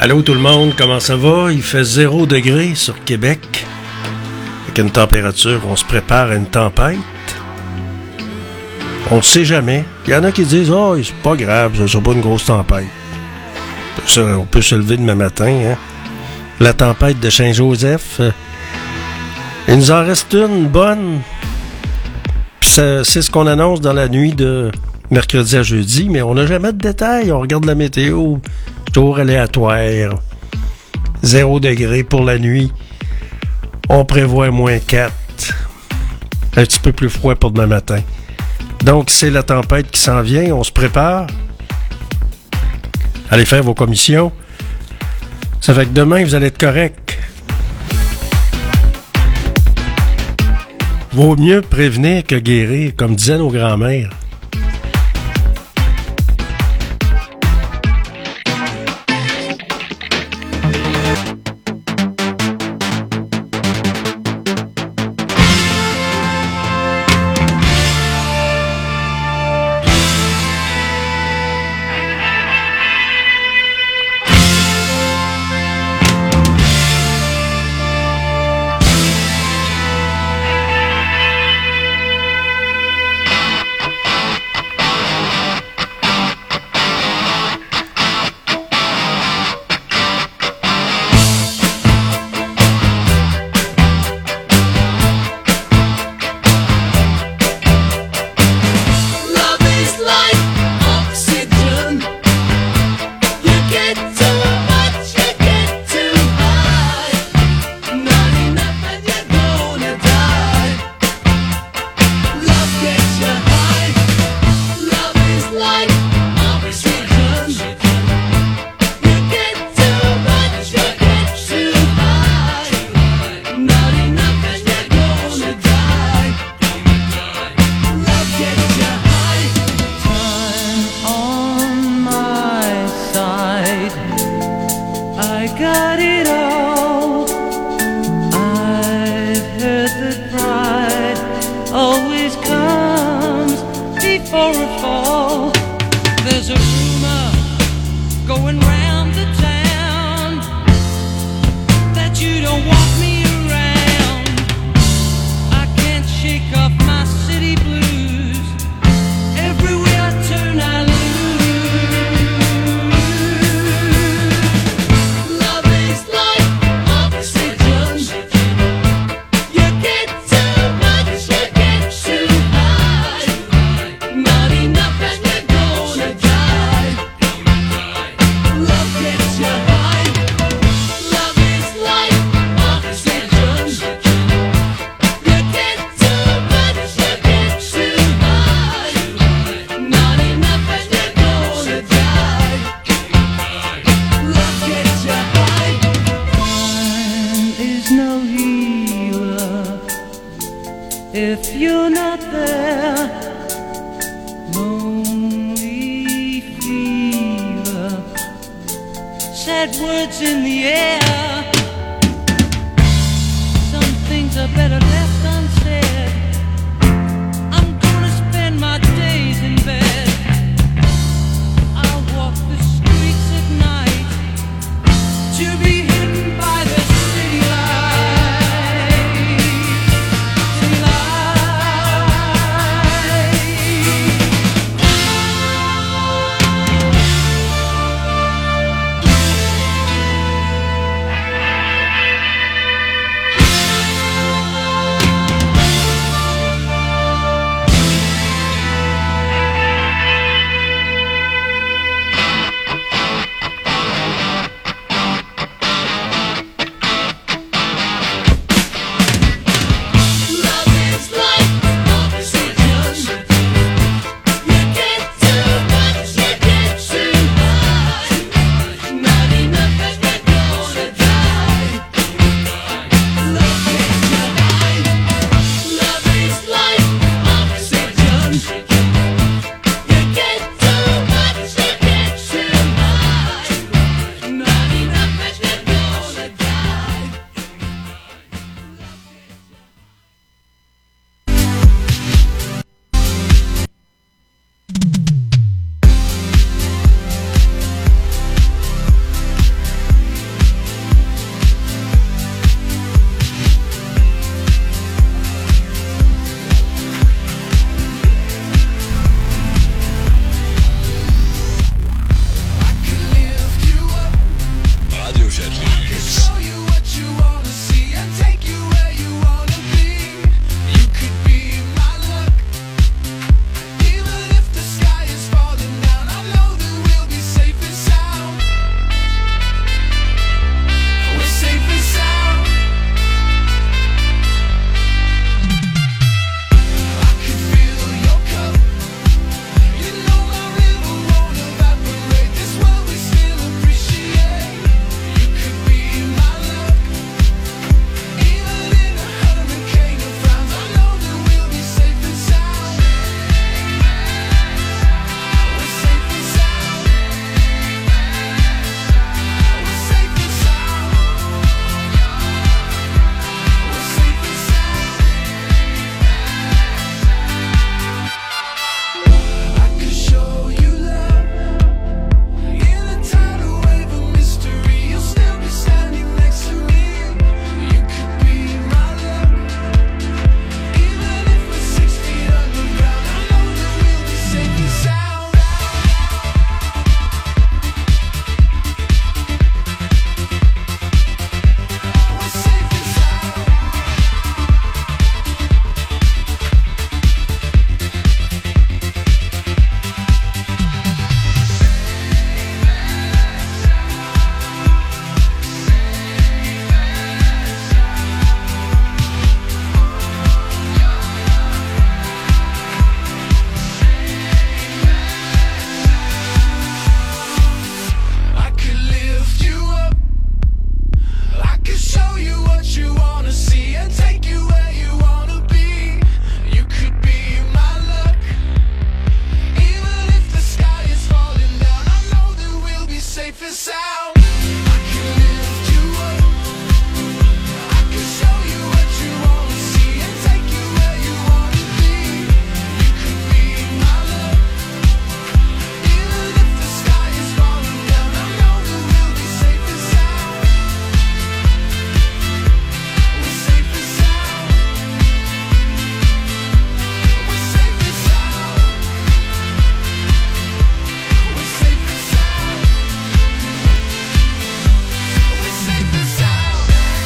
Allô tout le monde, comment ça va? Il fait 0 degré sur Québec. Avec une température, on se prépare à une tempête. On ne sait jamais. Il y en a qui disent « Oh, c'est pas grave, ça sera pas une grosse tempête. » Ça, on peut se lever demain matin. Hein? La tempête de Saint-Joseph. Il nous en reste une bonne. Puis c'est ce qu'on annonce dans la nuit de mercredi à jeudi, mais on n'a jamais de détails. On regarde la météo. Tour aléatoire. 0 degré pour la nuit. On prévoit moins 4. Un petit peu plus froid pour demain matin. Donc, c'est la tempête qui s'en vient. On se prépare. Allez faire vos commissions. Ça fait que demain, vous allez être correct. Vaut mieux prévenir que guérir, comme disaient nos grands-mères. safe and sound. I can lift you up. I can show you what you want to see and take you where you want to be. You could be my love. Even if the sky is falling down, I know that we'll be safe and sound. We're safe and sound. We're safe and sound. We're safe and sound. We're safe and sound.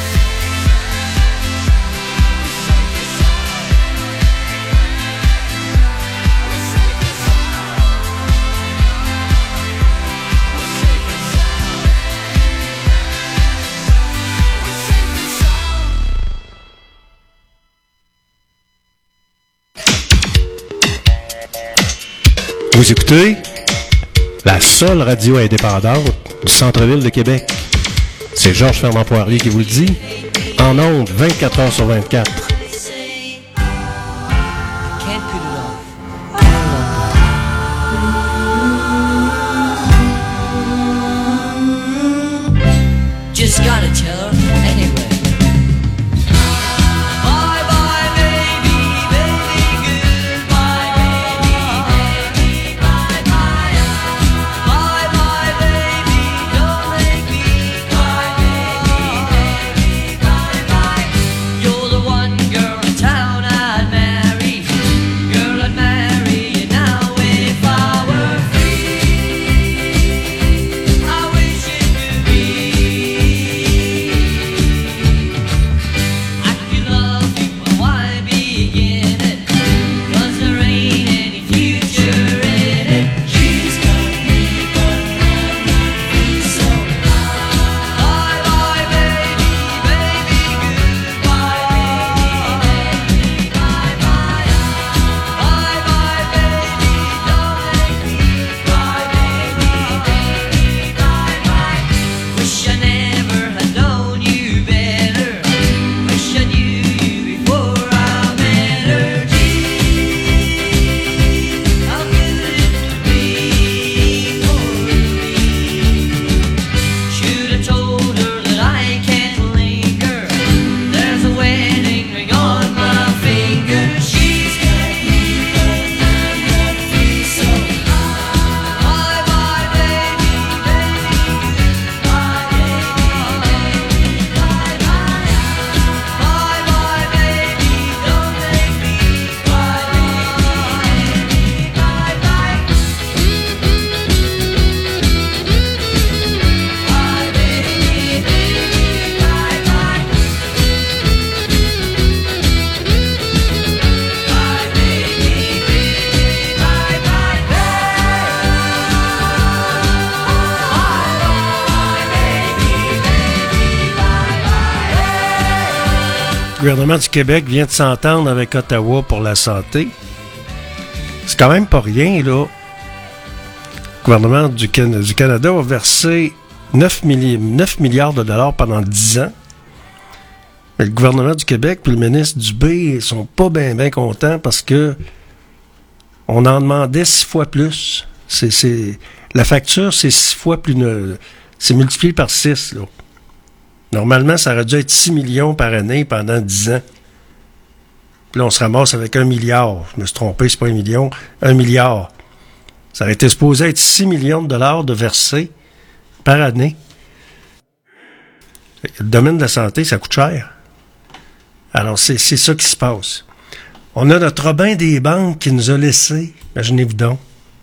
Vous écoutez la seule radio indépendante du centre-ville de Québec. C'est Georges Fernand Poirier qui vous le dit, en ondes 24 heures sur 24. Can't put it off. Just gotta tell her anyway. Bye bye baby, baby goodbye baby, bye bye. Bye bye baby, don't make me cry baby, bye bye. You're the one girl in town I'd marry. Girl I'd marry you now if I were free. I wish it could be. I could love you, but why begin it? 'Cause there ain't any future in it. She's got me, but I'm not free, so bye bye baby, baby goodbye baby, bye bye. Bye bye baby, don't make me cry baby, bye bye. Wish I never had known you better. Wish I knew you before I met her. Gee, how good it would be for me. Should have told her that I can't linger. There's a wedding ring on my finger. She's got me, but I'm not free, so bye bye baby, baby goodbye baby, bye bye. Bye bye baby, don't make me cry baby, bye bye. Bye Le gouvernement du Québec vient de s'entendre avec Ottawa pour la santé. C'est quand même pas rien, là. Le gouvernement du Canada va verser 9 milliards de dollars pendant 10 ans. Mais le gouvernement du Québec et le ministre Dubé sont pas bien contents parce que on en demandait 6 fois plus. La facture, c'est 6 fois plus... c'est multiplié par 6, là. Normalement, ça aurait dû être 6 millions par année pendant 10 ans. Puis là, on se ramasse avec 1 milliard. Je me suis trompé, c'est pas 1 million, 1 milliard. Ça aurait été supposé être 6 millions de dollars de versés par année. Le domaine de la santé, ça coûte cher. Alors, c'est ça qui se passe. On a notre Robin des banques qui nous a laissés, imaginez-vous donc,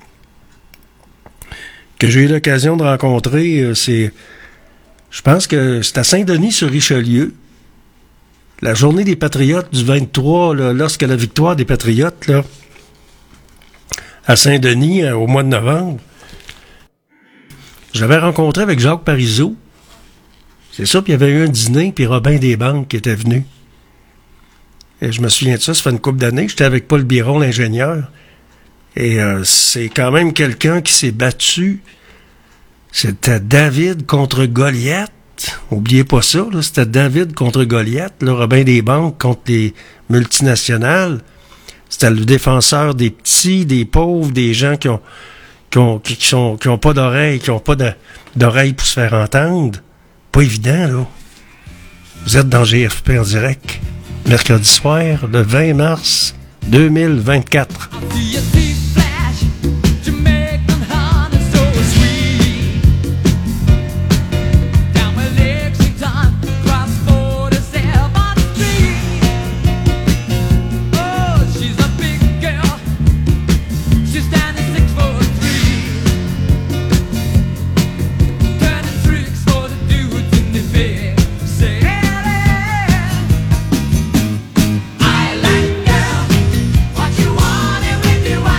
que j'ai eu l'occasion de rencontrer, je pense que c'est à Saint-Denis-sur-Richelieu, la journée des Patriotes du 23, là, lorsque la victoire des Patriotes, là, à Saint-Denis, au mois de novembre, j'avais rencontré avec Jacques Parizeau. C'est ça, puis il y avait eu un dîner, puis Robin des banques qui était venu. Et je me souviens de ça fait une couple d'années. J'étais avec Paul Biron, l'ingénieur. Et c'est quand même quelqu'un qui s'est battu. C'était David contre Goliath. Oubliez pas ça, là. C'était David contre Goliath. Là, Robin des banques contre les multinationales. C'était le défenseur des petits, des pauvres, des gens qui ont pas d'oreilles, qui ont pas d'oreilles pour se faire entendre. Pas évident, là. Vous êtes dans GFP en direct, mercredi soir, le 20 mars 2024. See a deep flash, Jamaican honey so sweet. Down with Lexington, cross 47th Street. Oh, she's a big girl. She's standing 6'3". Turning tricks for the dudes in the bed. Say, I like girl. What you want and when you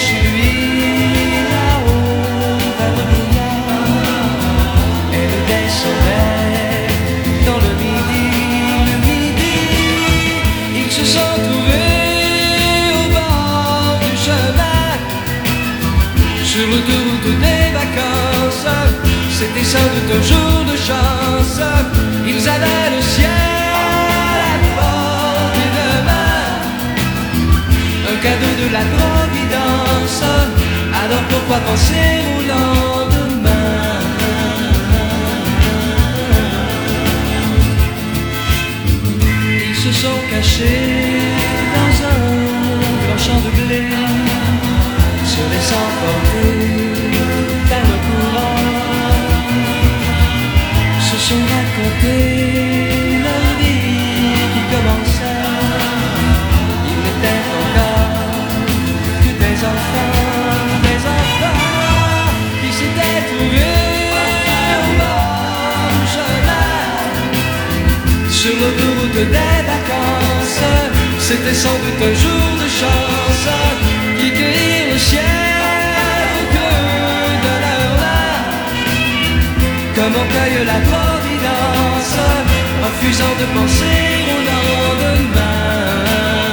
chez lui, là-haut, vers le brouillard. Elle descendait dans le midi. Ils se sont trouvés au bord du chemin, sur l'autoroute des vacances. C'était sans doute un jour de chance. Ils avaient le ciel à portée de main, un cadeau de la Providence. Alors pourquoi penser au lendemain? Ils se sont cachés dans un grand champ de blé, se laissant porter par le courant. Se sont racontés leur vie qui commençait. Ils n'étaient encore que des enfants qui s'étaient trouvés au bord du chemin, sur l'autoroute des vacances. C'était sans doute un jour de chance qui cueillirent le ciel au creux de leurs mains, comme on cueille la Providence, refusant de penser au lendemain.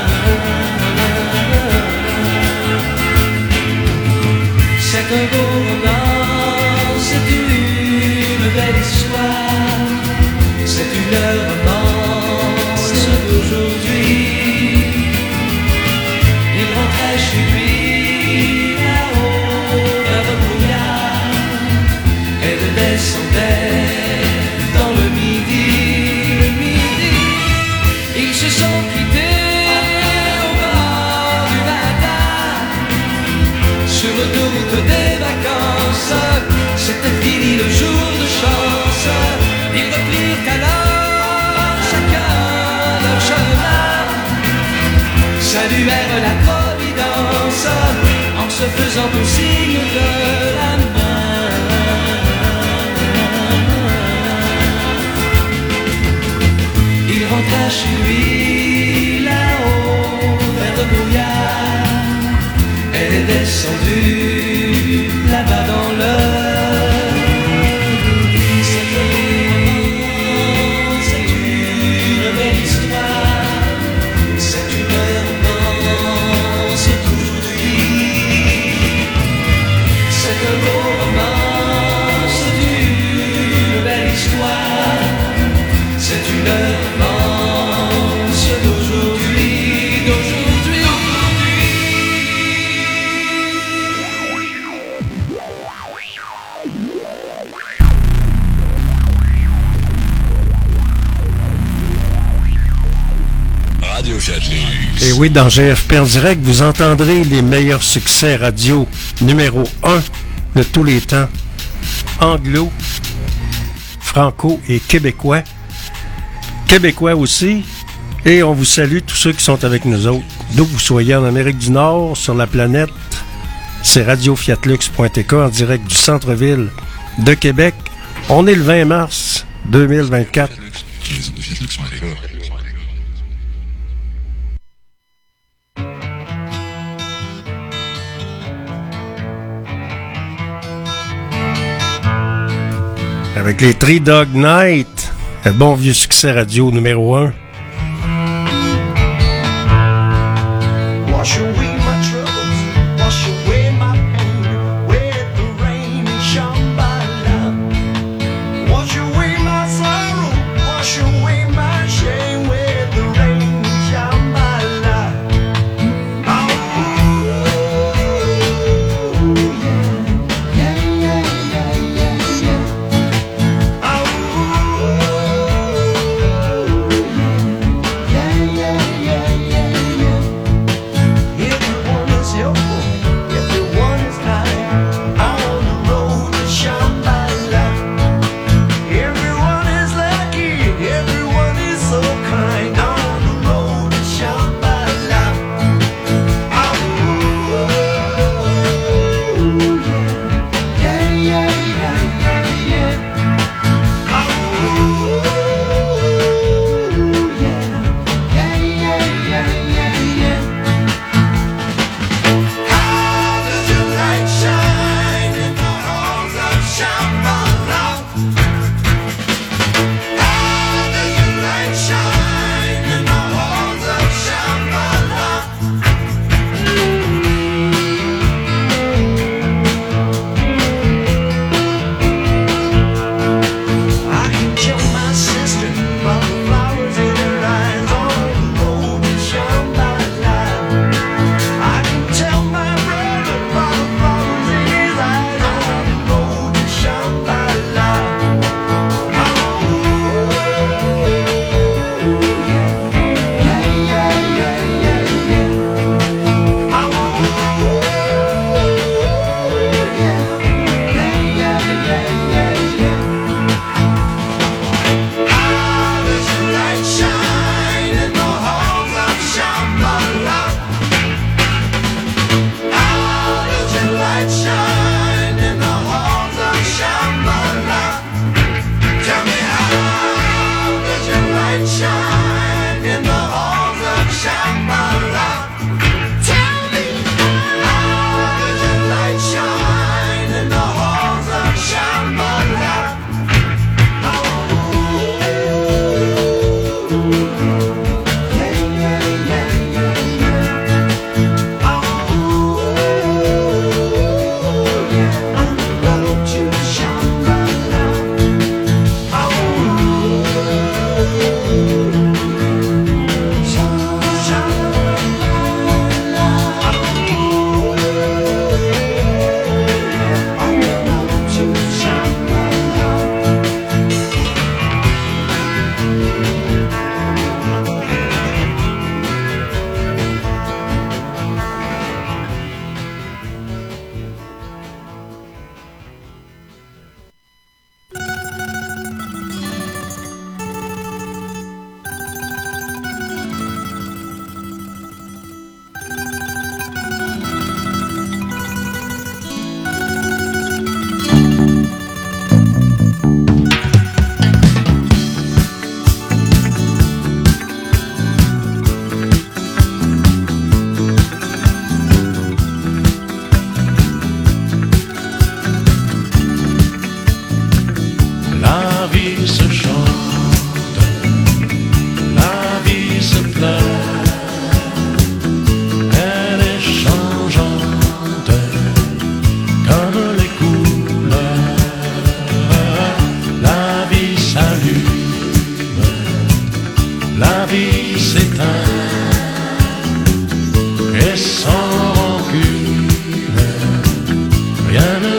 C'est un beau roman, c'est une belle histoire, c'est une romance d'aujourd'hui. Il rentrait chez lui, là-haut, vers le brouillard. Elle descendait dans le midi. Ils se sont quittés au bord du matin, sur l'autoroute des vacances. C'était fini le jour de chance. Ils replirent alors chacun leur chemin, saluèrent la Providence en se faisant au signe de la main. Il rentra chez lui, là-haut, vers le brouillard. Elle est descendue là-bas dans le c'est une belle histoire, c'est une romance d'aujourd'hui. C'est un beau roman, c'est une belle histoire, c'est une romance d'aujourd'hui. Et oui, dans GFP en direct, vous entendrez les meilleurs succès radio numéro 1 de tous les temps, anglo, franco et québécois. Québécois aussi. Et on vous salue tous ceux qui sont avec nous autres. D'où vous soyez en Amérique du Nord, sur la planète, c'est radiofiatlux.tk en direct du centre-ville de Québec. On est le 20 mars 2024. Avec les Three Dog Night, un bon vieux succès radio numéro 1. Wash away my troubles, wash away my pain, with the rain and Shambhala. Wash away my sorrow, wash away my shame, with the rain and Shambhala. Oh, yeah, yeah, yeah, yeah, yeah. Oh, yeah.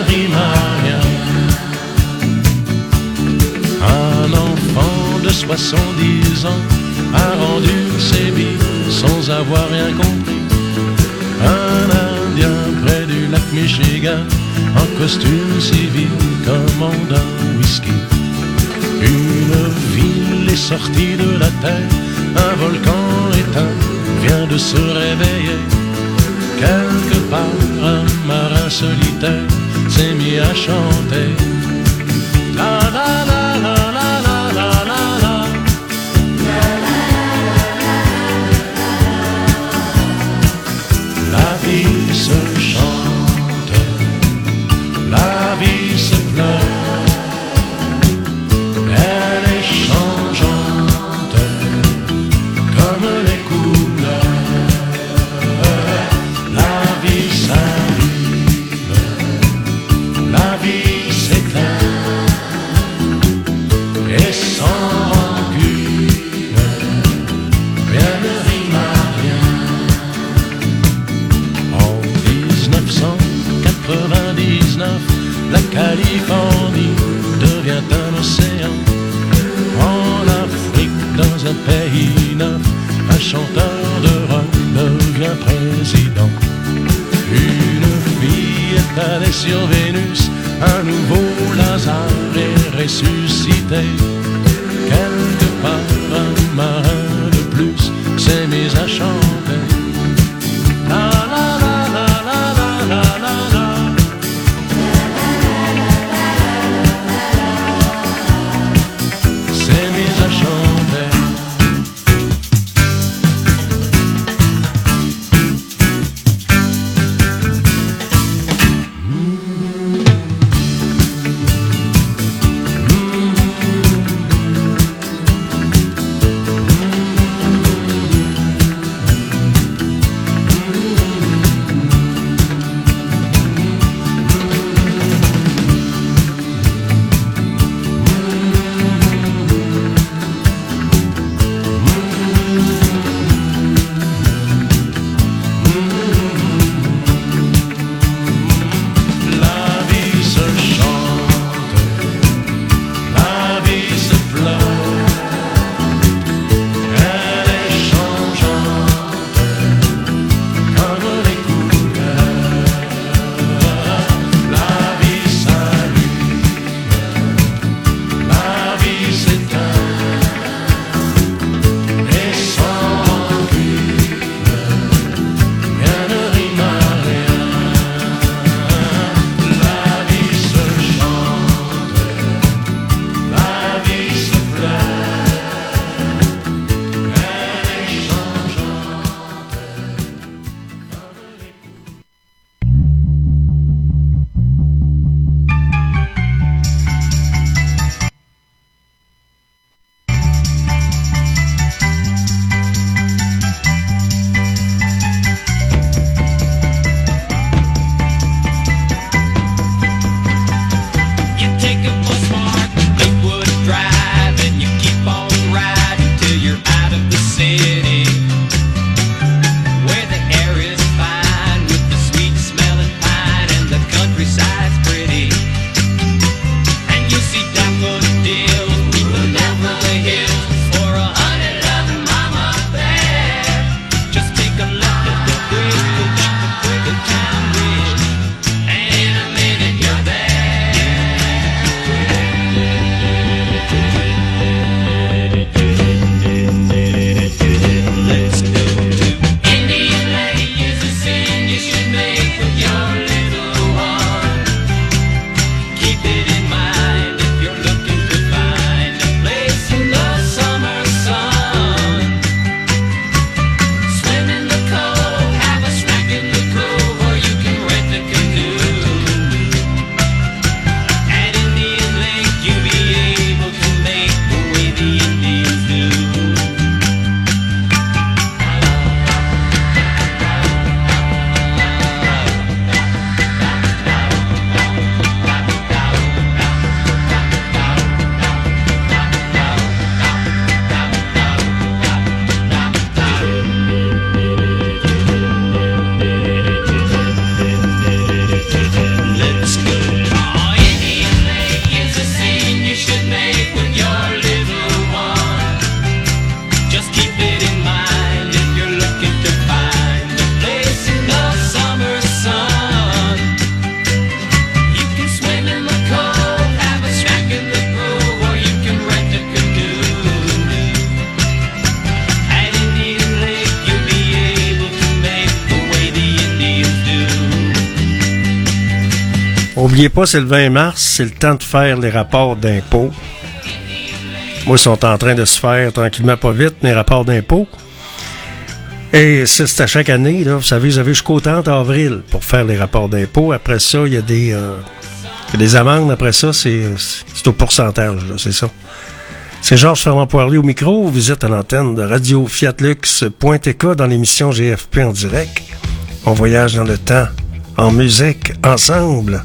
rime à rien. Un enfant de 70 ans a rendu ses billes sans avoir rien compris. Un Indien près du lac Michigan, en costume civil, commande un whisky. Une ville est sortie de la terre, un volcan éteint vient de se réveiller. Quelque part, un marin solitaire s'est mis à chanter. La la la la la la la la la. La vie se chante, la vie se pleure, elle est changeante comme les couleurs. La vie s'arrive, la vie s'éteint, et sans rancune, rien ne rime à rien. En 1999, la Californie devient un océan. En Afrique, dans un pays neuf, un chanteur de rock devient président. Une fille est allée sur Vénus, un nouveau Lazare est ressuscité. Quelque part, un marin de plus s'est mis à chanter. La la la la la la la la la. S'est mis à chanter. Oubliez pas, c'est le 20 mars, c'est le temps de faire les rapports d'impôts. Moi, ils sont en train de se faire tranquillement, pas vite, mes rapports d'impôts. Et c'est à chaque année, là, vous avez jusqu'au 30 avril pour faire les rapports d'impôts. Après ça, il y a des amendes. Après ça, c'est au pourcentage, là, c'est ça. C'est Georges Fermand-Poirier au micro. Vous êtes à l'antenne de Radio Fiatlux.tk dans l'émission GFP en direct. On voyage dans le temps, en musique, ensemble.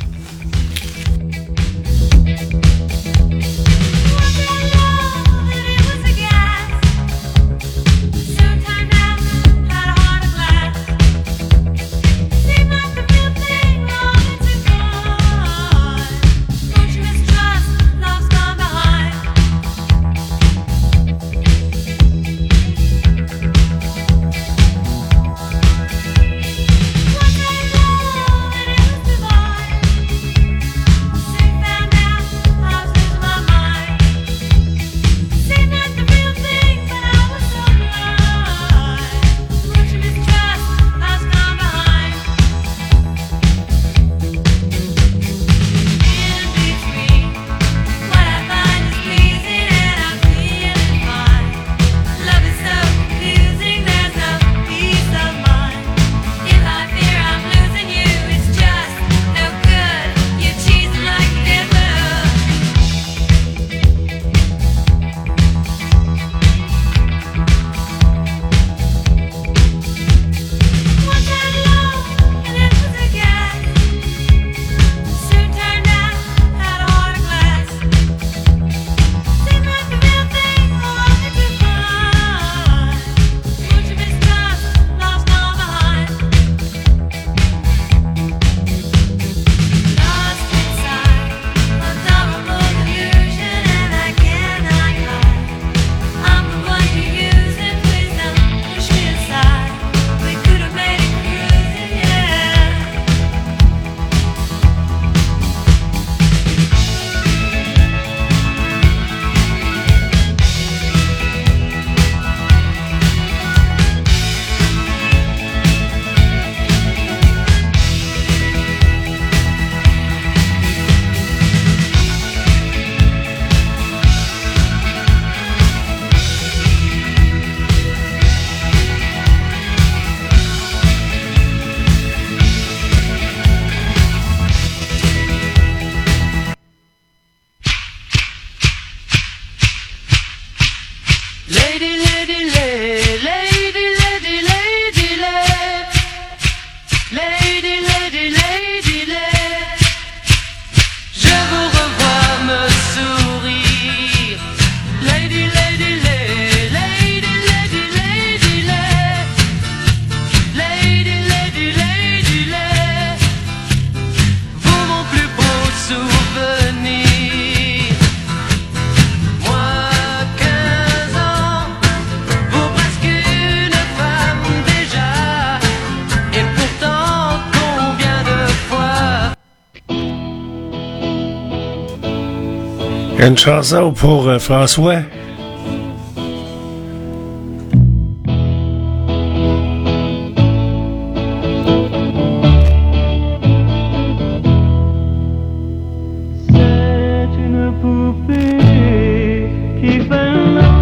Une chanson pour François. C'est une poupée qui fait non,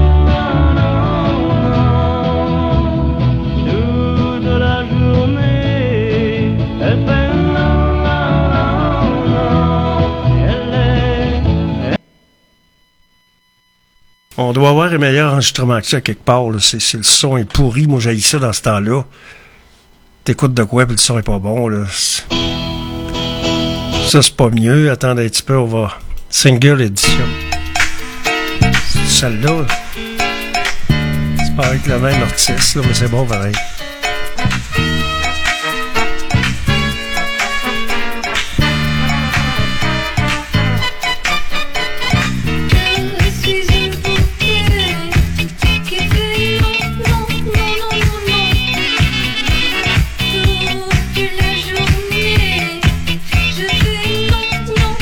toute la journée. Elle fait non, elle est. On doit avoir un meilleur enregistrement que ça quelque part. Là. C'est le son est pourri. Moi, j'ai ça dans ce temps-là. T'écoutes de quoi, puis le son est pas bon. Là. Ça, c'est pas mieux. Attendez un petit peu, on va... Single édition. C'est celle-là. C'est pas avec le même artiste, là, mais c'est bon pareil. Je suis une poupée qui fait non, toute la journée. Je fais non.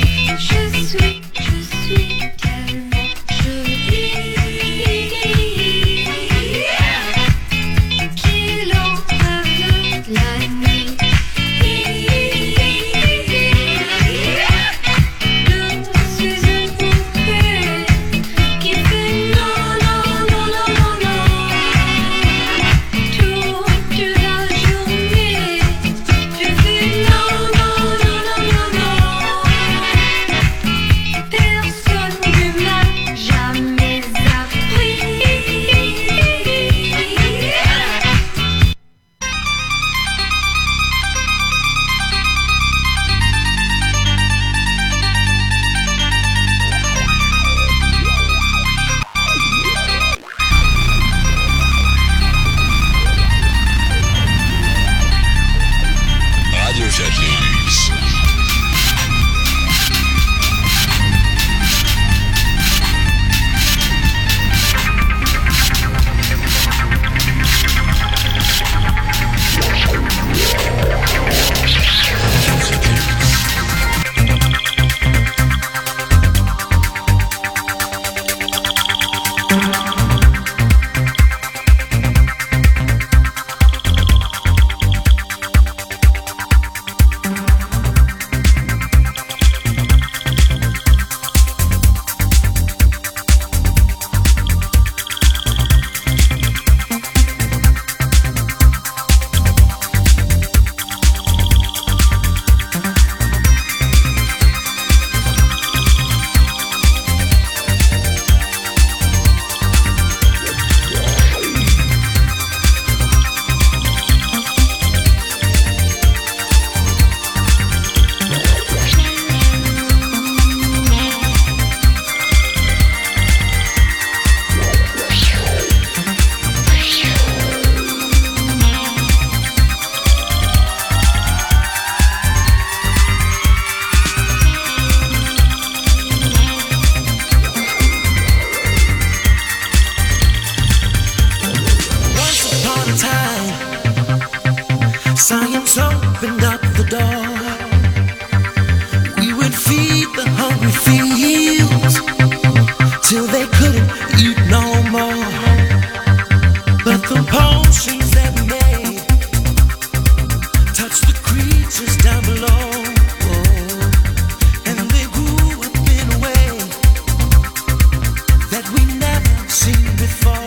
Je suis tellement jolie. opened up the door. We would feed the hungry fields till they couldn't eat no more. But the potions that we made touched the creatures down below, and they grew up in a way that we never seen before.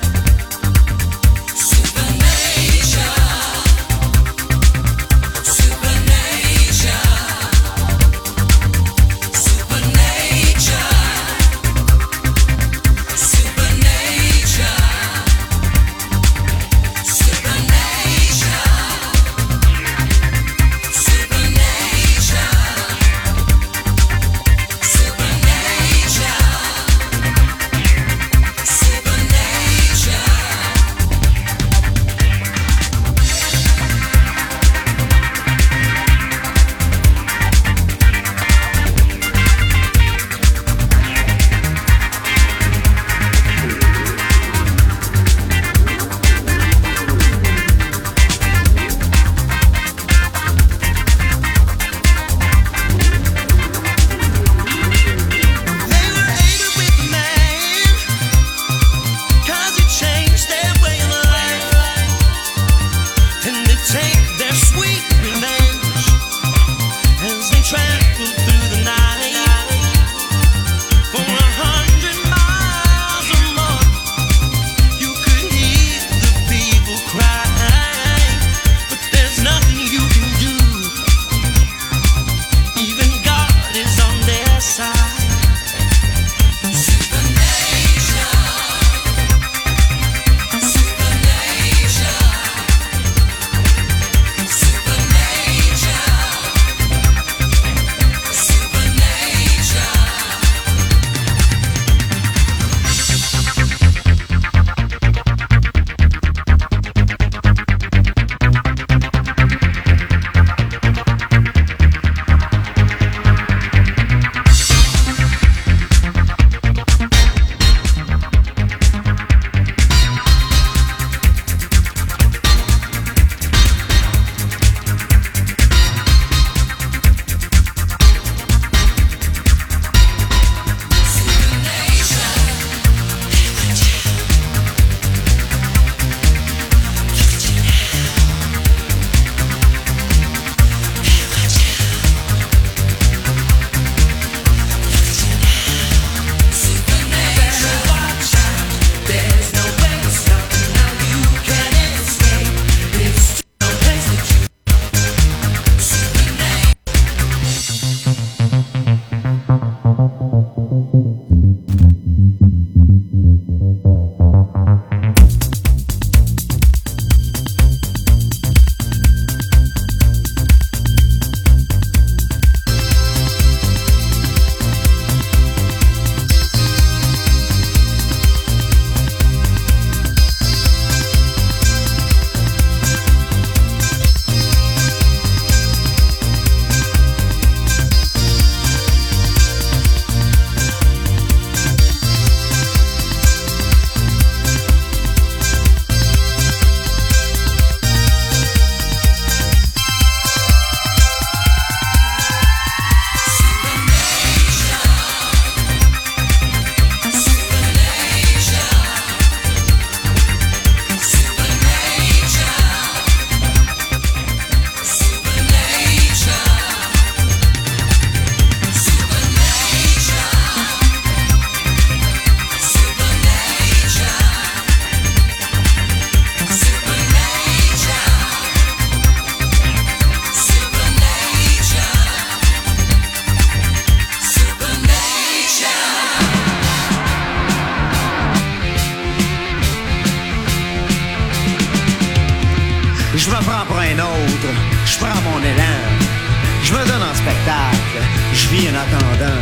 Je me prends pour un autre, je prends mon élan, je me donne en spectacle, je vis en attendant.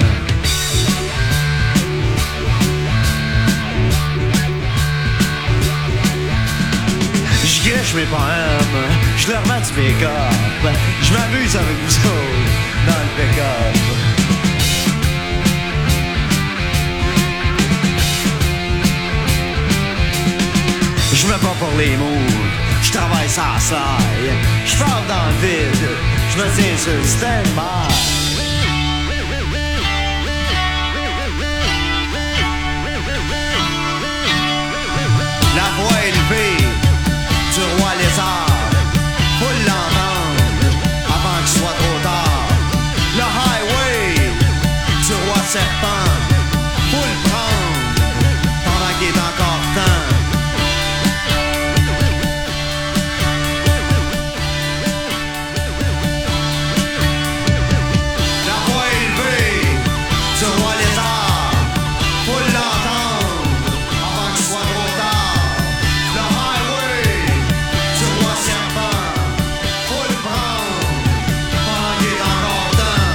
Je gâche mes poèmes, je leur mets du pick-up, je m'amuse avec vous autres dans le pick-up. Je me bats pour les mots, je travaille ouais, ça slaille. J'parle dans le vide, j'me tiens sur le stand-by. La voix élevée du roi lézard, faut l'entendre avant qu'il soit trop tard. Le highway du roi serpent, faut le prendre pendant qu'il est encore temps. La voix élevée du roi lézard, faut l'entendre avant qu'il soit trop tard. Le highway du roi serpent, faut le prendre pendant qu'il est encore temps.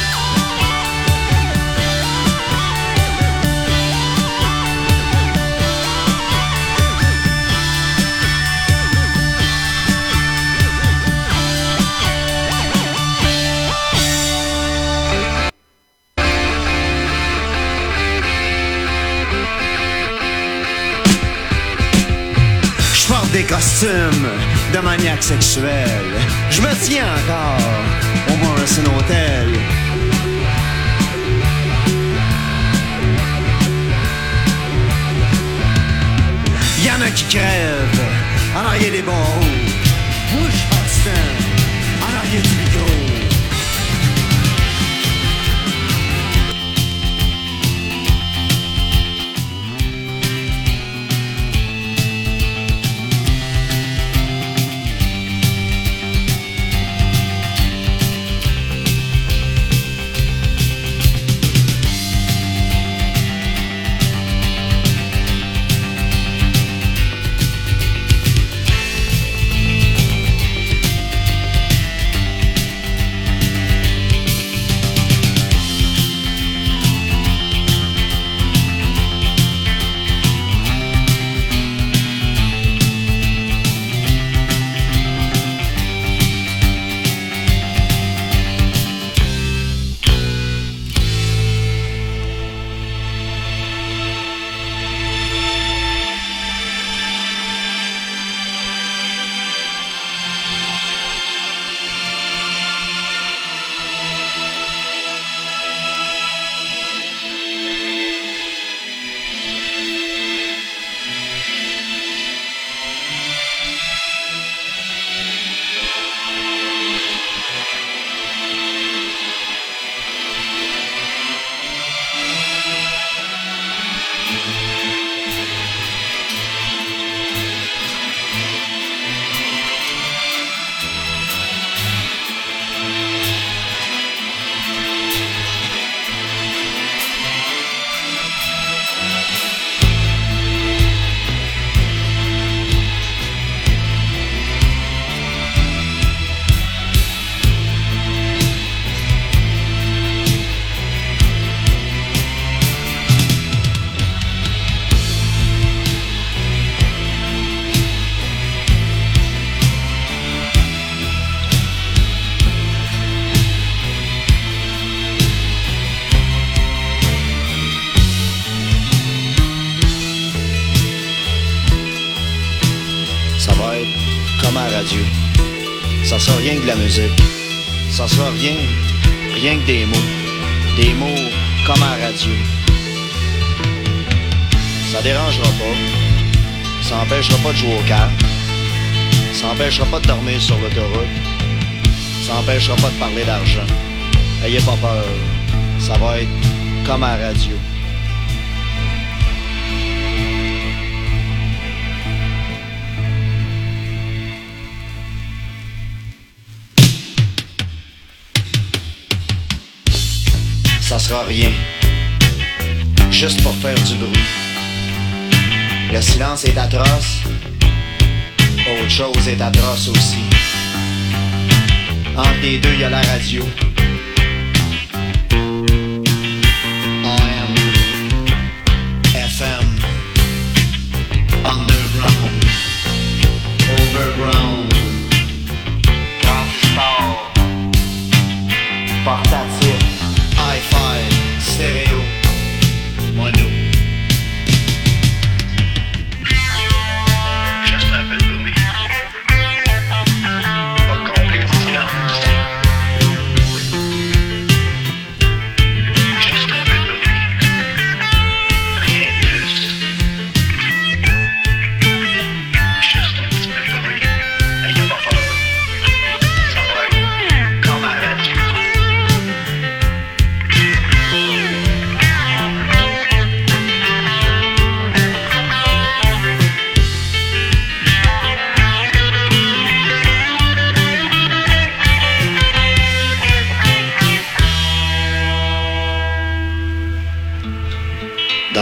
Je porte des costumes de maniaque sexuel. Je me tiens encore au Morrison Hotel. Y'en a qui crèvent en arrière des barreaux. Moi je passe en arrière du micro. Ça va être comme à la radio. Ça sera rien que de la musique. Ça sera rien que des mots. Des mots comme à la radio. Ça dérangera pas. Ça empêchera pas de jouer au calme. Ça empêchera pas de dormir sur l'autoroute. Ça empêchera pas de parler d'argent. Ayez pas peur. Ça va être comme à la radio. Ça sera rien. Juste pour faire du bruit. Le silence est atroce. Autre chose est atroce aussi. Entre les deux, il y a la radio. AM, FM, underground, overground, transistor, portatif, hi-fi, stéréo, mono. Just un peu de bruit.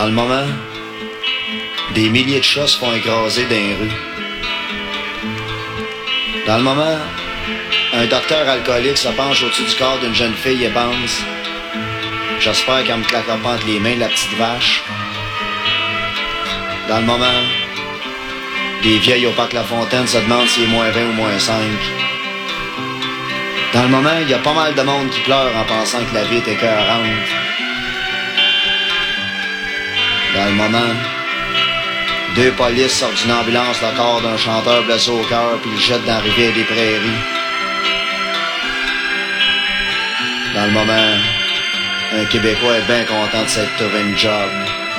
le moment, des milliers de chats se font écraser dans les rues. Dans le moment, un docteur alcoolique se penche au-dessus du corps d'une jeune fille et pense « J'espère qu'elle me claquera pas entre les mains, la petite vache. » Dans le moment, des vieilles au parc La Fontaine se demandent s'il est moins 20 ou moins 5. Dans le moment, il y a pas mal de monde qui pleure en pensant que la vie est écœurante. Dans le moment, 2 polices sortent d'une ambulance le corps d'un chanteur blessé au cœur puis le jettent dans la rivière des Prairies. Dans le moment, un Québécois est bien content de s'être trouvé une job.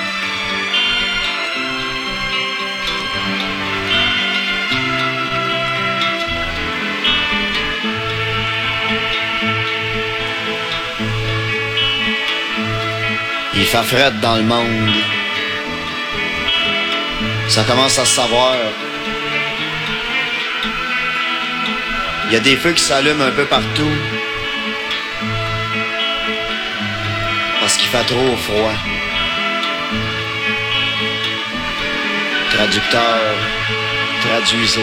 Il fait fret dans le monde. Ça commence à se savoir. Il y a des feux qui s'allument un peu partout. Parce qu'il fait trop froid. Traducteur, traduisez.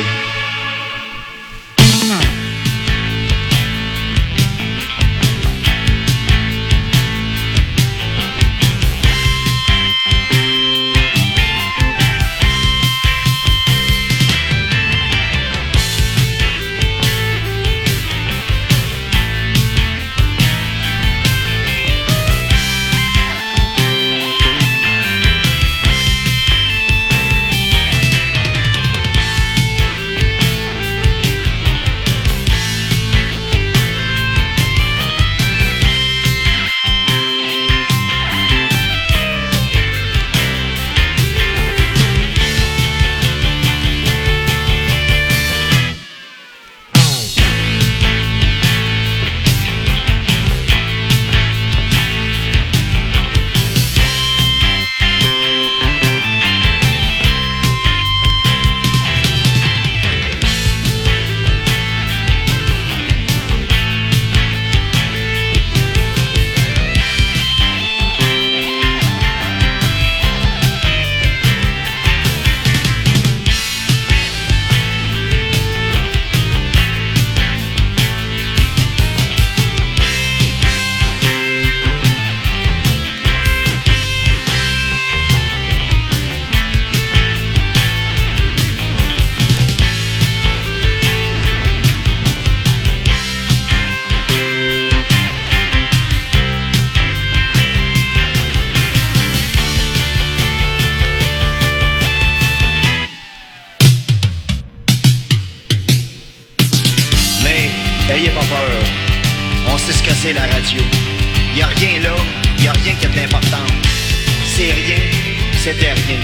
Ayez pas peur, on sait ce que c'est la radio. Y a rien là, y a rien qui a de l'importance. C'est rien, c'était rien.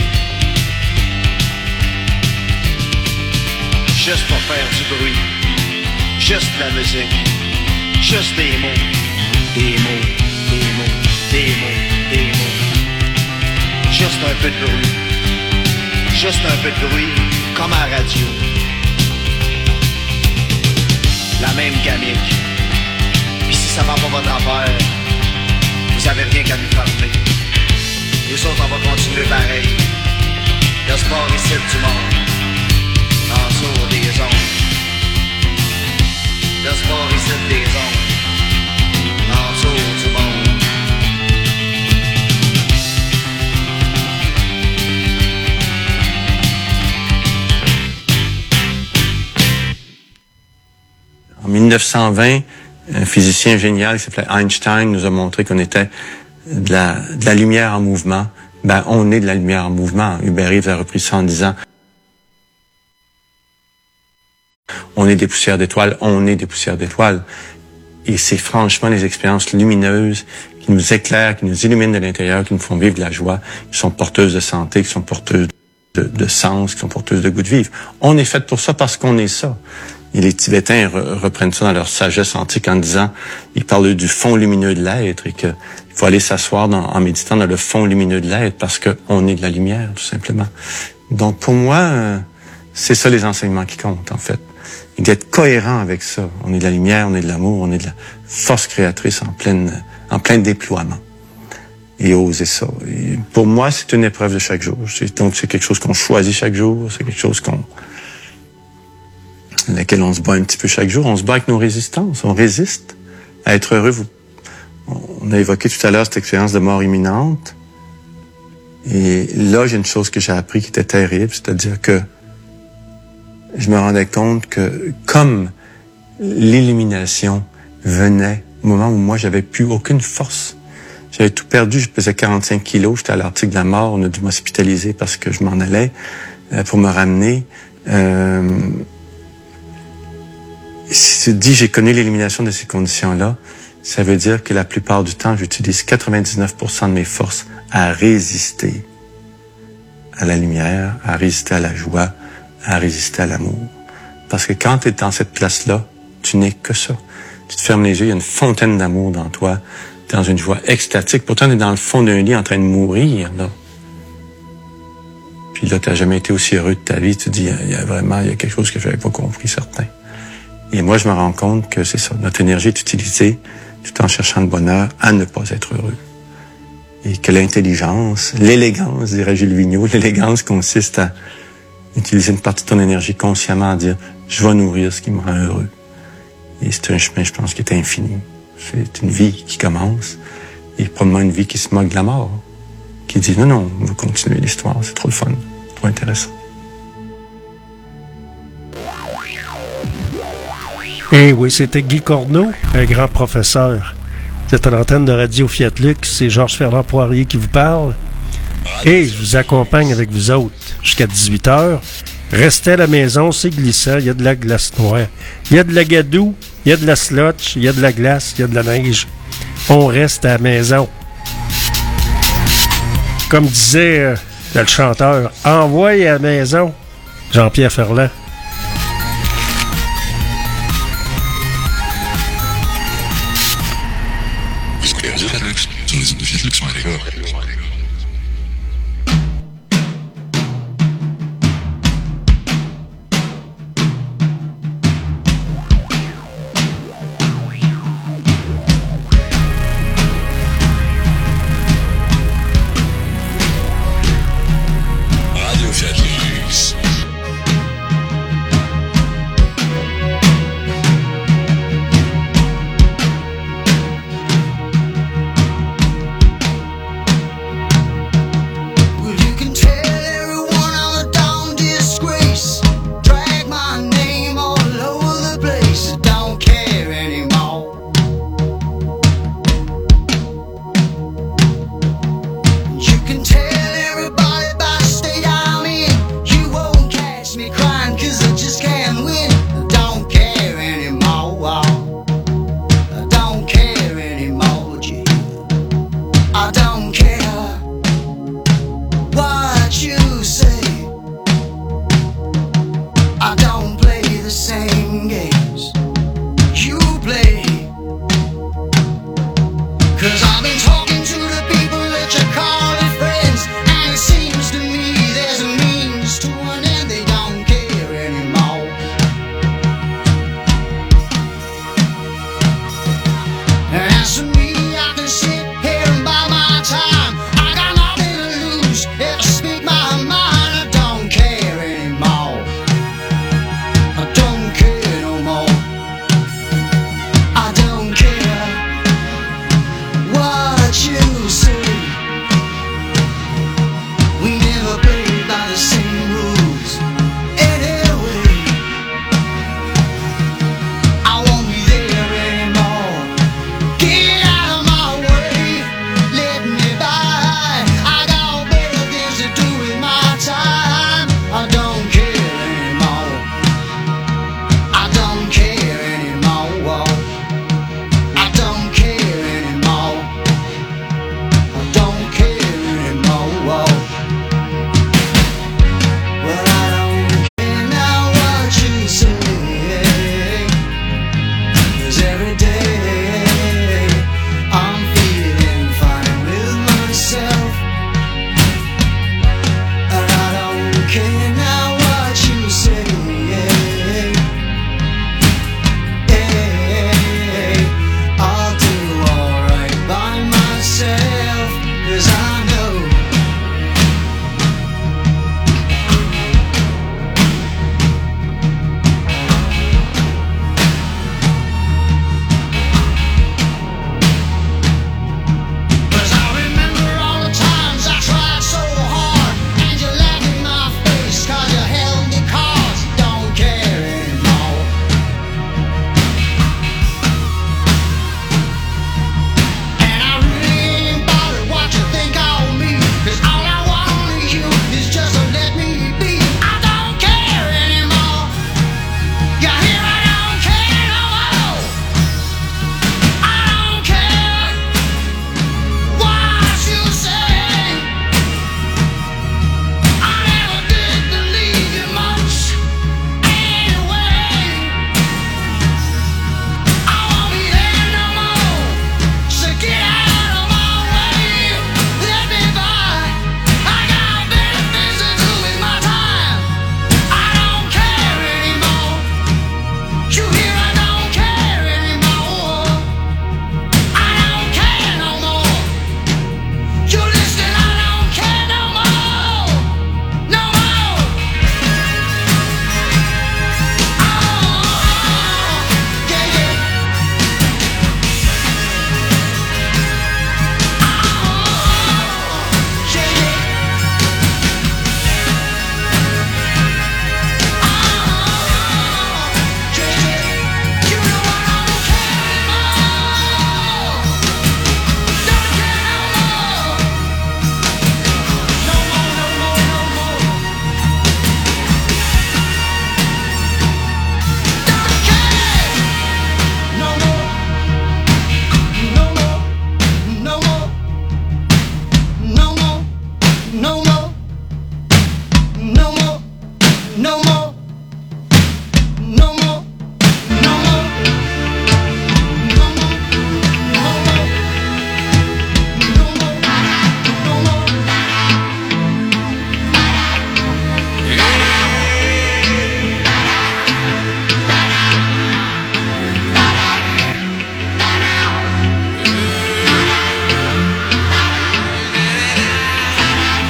Juste pour faire du bruit, juste de la musique, juste des mots, des mots, des mots, des mots, des mots. Juste un peu de bruit, juste un peu de bruit, comme à la radio. La même gamique. Puis si ça va pas votre affaire, vous avez rien qu'à nous parler. Nous autres, on va continuer pareil. Le sport ici du monde, en dessous des ondes. Le sport ici des ondes, en dessous du monde. En 1920, un physicien génial qui s'appelait Einstein nous a montré qu'on était de la lumière en mouvement. Ben, on est de la lumière en mouvement. Hubert Reeves a repris ça en disant on est des poussières d'étoiles, on est des poussières d'étoiles. Et c'est franchement les expériences lumineuses qui nous éclairent, qui nous illuminent de l'intérieur, qui nous font vivre de la joie, qui sont porteuses de santé, qui sont porteuses de sens, qui sont porteuses de goût de vivre. On est fait pour ça parce qu'on est ça. Et les Tibétains reprennent ça dans leur sagesse antique en disant, ils parlent du fond lumineux de l'être et qu'il faut aller s'asseoir en méditant dans le fond lumineux de l'être parce qu'on est de la lumière, tout simplement. Donc pour moi, c'est ça les enseignements qui comptent, en fait. Et d'être cohérent avec ça. On est de la lumière, on est de l'amour, on est de la force créatrice en plein déploiement. et oser ça. Et pour moi, c'est une épreuve de chaque jour. Donc, c'est quelque chose qu'on choisit chaque jour. C'est quelque chose laquelle on se bat un petit peu chaque jour. On se bat avec nos résistances. On résiste à être heureux. On a évoqué tout à l'heure cette expérience de mort imminente. Et là, j'ai une chose que j'ai appris qui était terrible, c'est-à-dire que je me rendais compte que comme l'illumination venait au moment où moi, j'avais plus aucune force. J'avais tout perdu, je pesais 45 kilos, j'étais à l'article de la mort, on a dû m'hospitaliser parce que je m'en allais pour me ramener. Si tu dis, j'ai connu l'élimination de ces conditions-là, ça veut dire que la plupart du temps, j'utilise 99% de mes forces à résister à la lumière, à résister à la joie, à résister à l'amour. Parce que quand tu es dans cette place-là, tu n'es que ça. Tu te fermes les yeux, il y a une fontaine d'amour dans toi, tu es dans une joie extatique. Pourtant, tu es dans le fond d'un lit en train de mourir, là. Puis là, tu n'as jamais été aussi heureux de ta vie. Tu te dis, il y a quelque chose que je n'avais pas compris, certain. Et moi, je me rends compte que c'est ça. Notre énergie est utilisée tout en cherchant le bonheur à ne pas être heureux. Et que l'intelligence, l'élégance, dirait Gilles Vigneault, l'élégance consiste à utiliser une partie de ton énergie consciemment à dire « je vais nourrir ce qui me rend heureux ». Et c'est un chemin, je pense, qui est infini. C'est une vie qui commence et probablement une vie qui se moque de la mort, qui dit « non, on va continuer l'histoire, c'est trop le fun, trop intéressant ». Eh oui, c'était Guy Corneau, un grand professeur. C'est à l'antenne de Radio Fiat Lux, c'est Georges Fernand Poirier qui vous parle. Et je vous accompagne avec vous autres jusqu'à 18h. Restez à la maison, c'est glissant, il y a de la glace noire. Il y a de la gadoue, il y a de la slotch, il y a de la glace, il y a de la neige. On reste à la maison. Comme disait le chanteur, envoie à la maison, Jean-Pierre Ferland.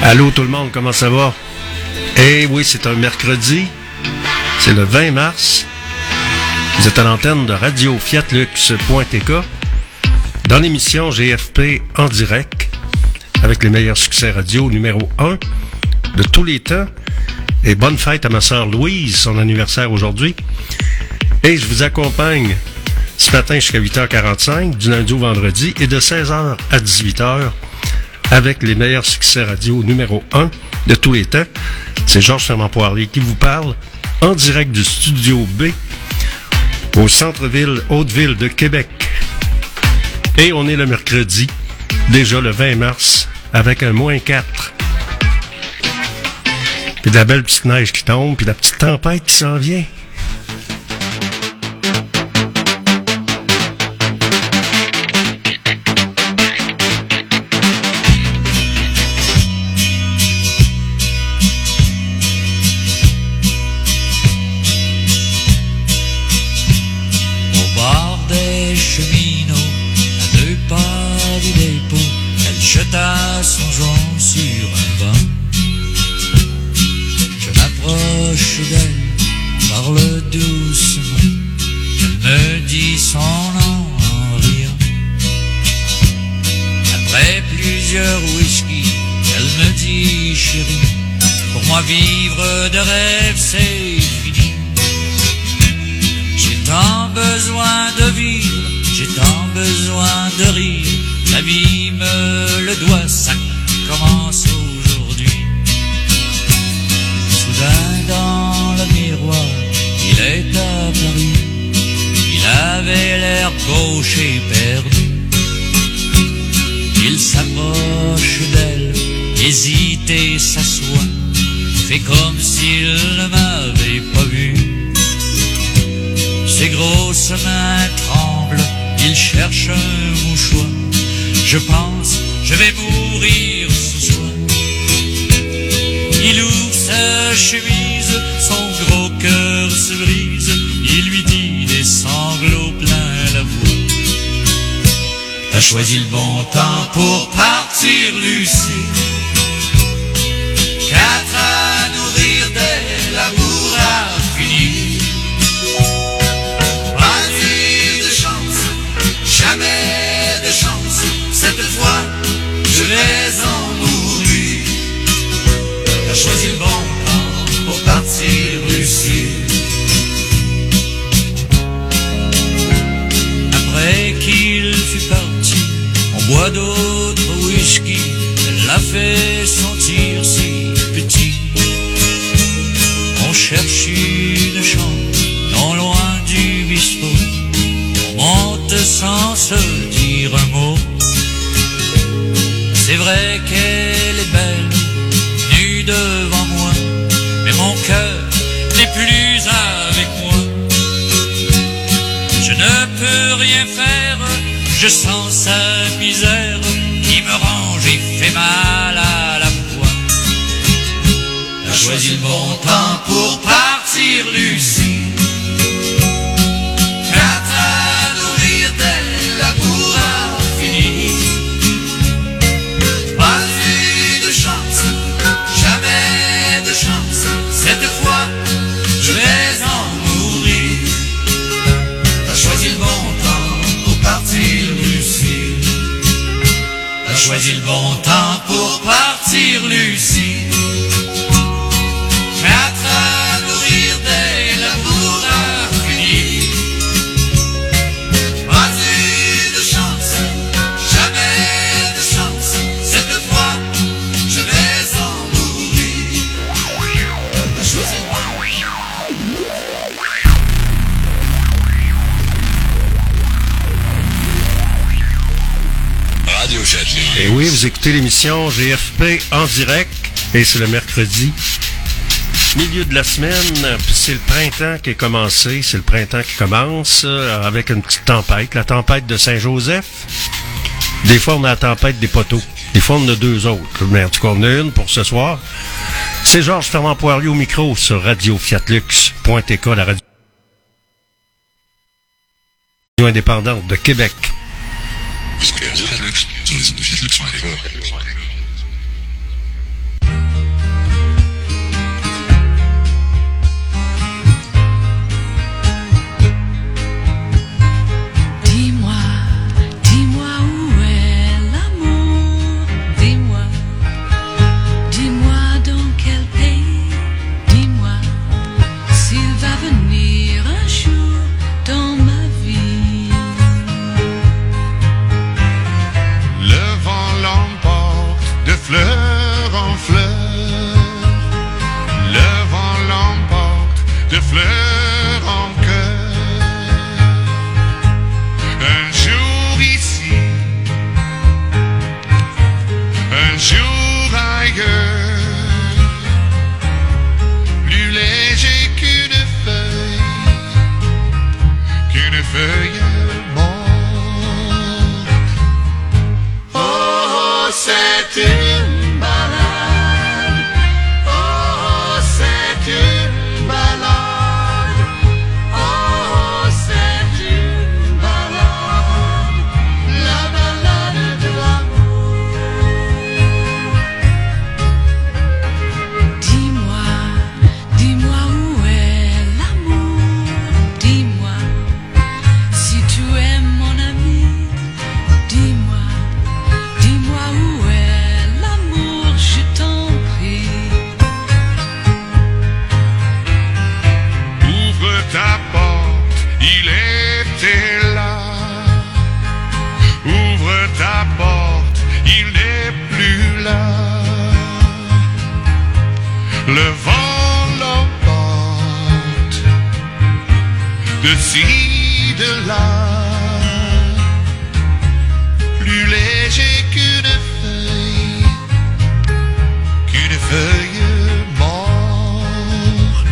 Allô tout le monde, comment ça va? Eh oui, c'est un mercredi. C'est le 20 mars. Vous êtes à l'antenne de Radio Fiatlux.tk dans l'émission GFP en direct avec les meilleurs succès radio numéro 1 de tous les temps. Et bonne fête à ma sœur Louise, son anniversaire aujourd'hui. Et je vous accompagne ce matin jusqu'à 8h45, du lundi au vendredi, et de 16h à 18h avec les meilleurs succès radio numéro 1 de tous les temps. C'est Georges Fermant-Poirier qui vous parle en direct du Studio B au centre-ville, Haute-Ville de Québec. Et on est le mercredi, déjà le 20 mars, avec un -4. Puis de la belle petite neige qui tombe, puis de la petite tempête qui s'en vient. Au bord des cheminots, à 2 pas du dépôt, elle jeta son joint sur un banc. Je m'approche d'elle, parle doucement, elle me dit son nom en riant. Après plusieurs whisky, elle me dit chérie, pour moi vivre de rêve c'est fini. J'ai tant besoin de vivre, j'ai tant besoin de rire, la vie me le doit, ça commence aujourd'hui. Soudain dans le miroir, il est apparu, il avait l'air gauche et perdu. Il s'approche d'elle, hésite et s'assoit, fait comme s'il ne m'avait pas vu. Ses grosses mains tremblent, il cherche un mouchoir. Je pense, je vais mourir ce soir. Il ouvre sa chemise, son gros cœur se brise. Il lui dit des sanglots plein la voix. T'as choisi le bon temps pour partir, Lucie. 4 à nourrir dès l'amour a fini. Jamais de chance, cette fois je vais en mourir. T'as choisi le bon temps pour partir, Lucie. Après qu'il fut parti, on boit d'autres whisky. Elle l'a fait sentir si petit. On cherche une chambre non loin du bistrot. Monte sans se dire un mot. C'est vrai qu'elle est belle, nue devant moi, mais mon cœur n'est plus avec moi. Je ne peux rien faire, je sens sa misère qui me range et fait mal à la fois. T'as choisi le bon temps pour partir, Lucie. L'amour a fini. Pas eu de chance, jamais de chance. Cette fois, je vais en mourir. T'as choisi le bon temps pour partir, Lucie. T'as choisi le bon temps pour partir, Lucie. 4 à nourrir dès l'amour a fini. Et oui, vous écoutez l'émission GFP en direct, et c'est le mercredi, milieu de la semaine, puis c'est le printemps qui est commencé, c'est le printemps qui commence, avec une petite tempête, la tempête de Saint-Joseph. Des fois, on a la tempête des poteaux, des fois, on en a 2 autres, mais en tout cas, on en a une pour ce soir. C'est Georges Fermant-Poirier au micro sur Radio Fiatlux.tk, la radio indépendante de Québec. c'est une balade. Oh, c'est une balade. Oh, c'est une balade. La balade de l'amour. Dis-moi, dis-moi où est l'amour. Dis-moi si tu aimes mon ami. Dis-moi, dis-moi où est l'amour, je t'en prie. Ouvre ta porte, il était là. Ouvre ta porte, il n'est plus là. Le vent l'emporte de ci, de là. Plus léger qu'une feuille morte.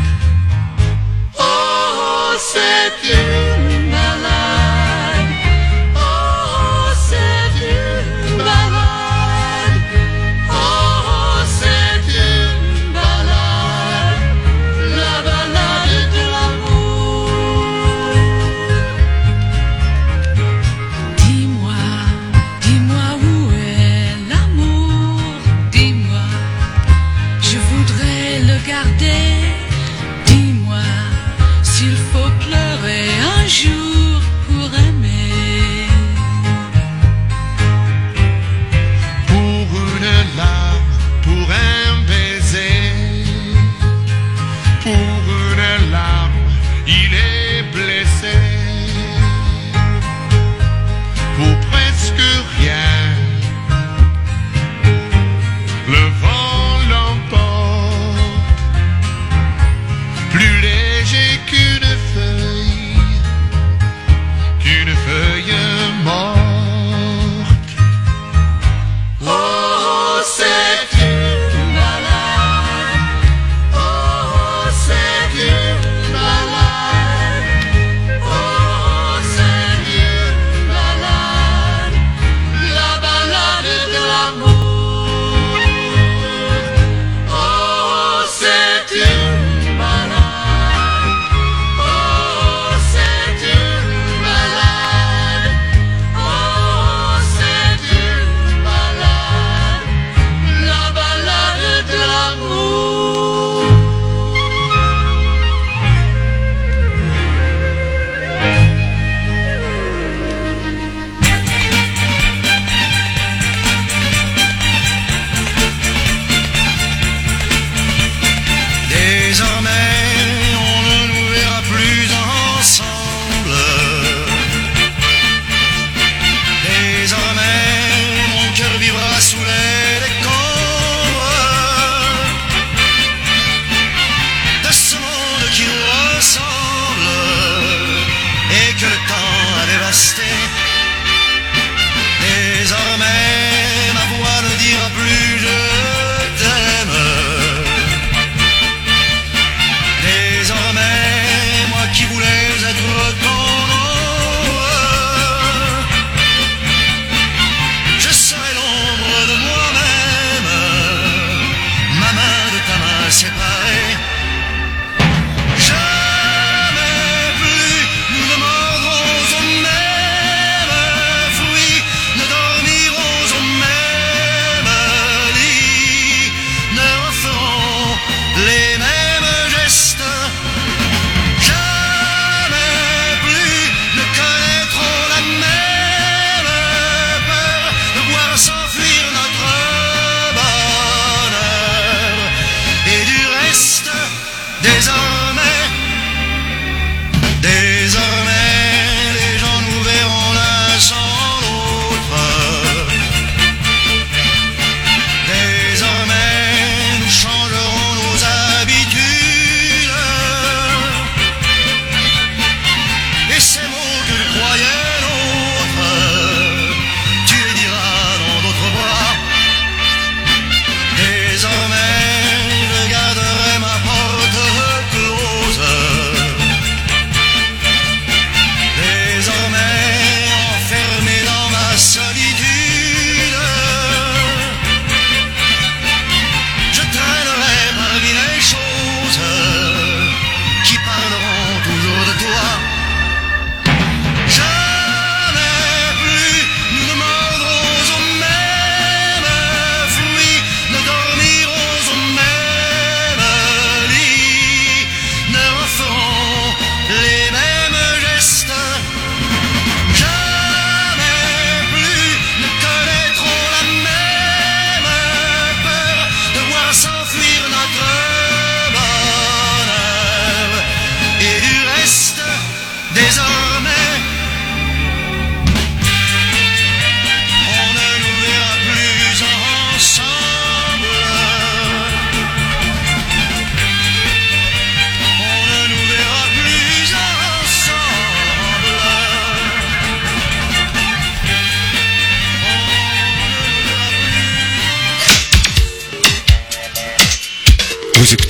Oh, c'est une balade. Oh, c'est une balade. Oh, c'est une balade. La balade de l'amour. Dis-moi, dis-moi où est l'amour. Dis-moi, je voudrais le garder. Dis-moi s'il faut pleurer un jour pour aimer. Pour une larme, pour un baiser. Pour une larme, il est blessé. Pour presque rien, le vent l'emporte. Plus léger qu'une feuille morte. Oh, c'est une balade. Oh, c'est une balade. Oh, c'est une balade. La balade de l'amour. Oh, c'est une balade. Oh, c'est une balade. Oh, c'est une balade. La balade de l'amour. Désormais, on ne nous verra plus ensemble. Désormais, mon cœur vivra sous les décombres de ce monde qui nous ressemble et que le temps a dévasté. Désormais, ma voix ne dira plus je t'aime. Désormais, moi qui voulais être ton ombre, je serai l'ombre de moi-même, ma main de ta main séparée. Jamais plus nous ne mordrons au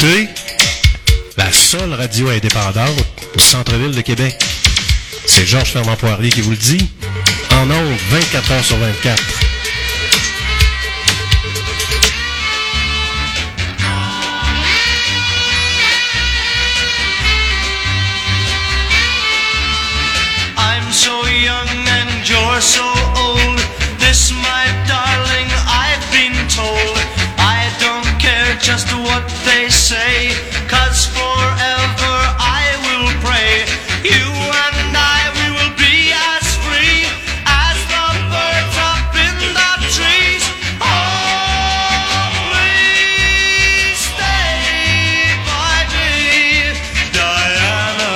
écoutez la seule radio indépendante au centre-ville de Québec. C'est Georges Fernand Poirier qui vous le dit. En ondes, 24 heures sur 24. I'm so young and you're so old. This, my darling, I've been told. I don't care just what they say, 'cause forever I will pray. You and I, we will be as free as the birds up in the trees. Oh, please stay by me, Diana.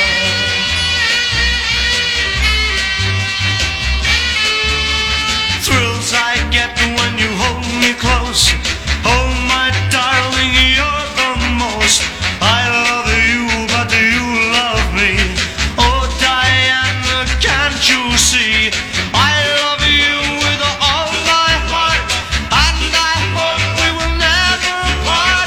Thrills I get when you hold me close. Oh, my darling, you're the most. I love you, but do you love me? Oh, Diana, can't you see? I love you with all my heart, and I hope we will never part.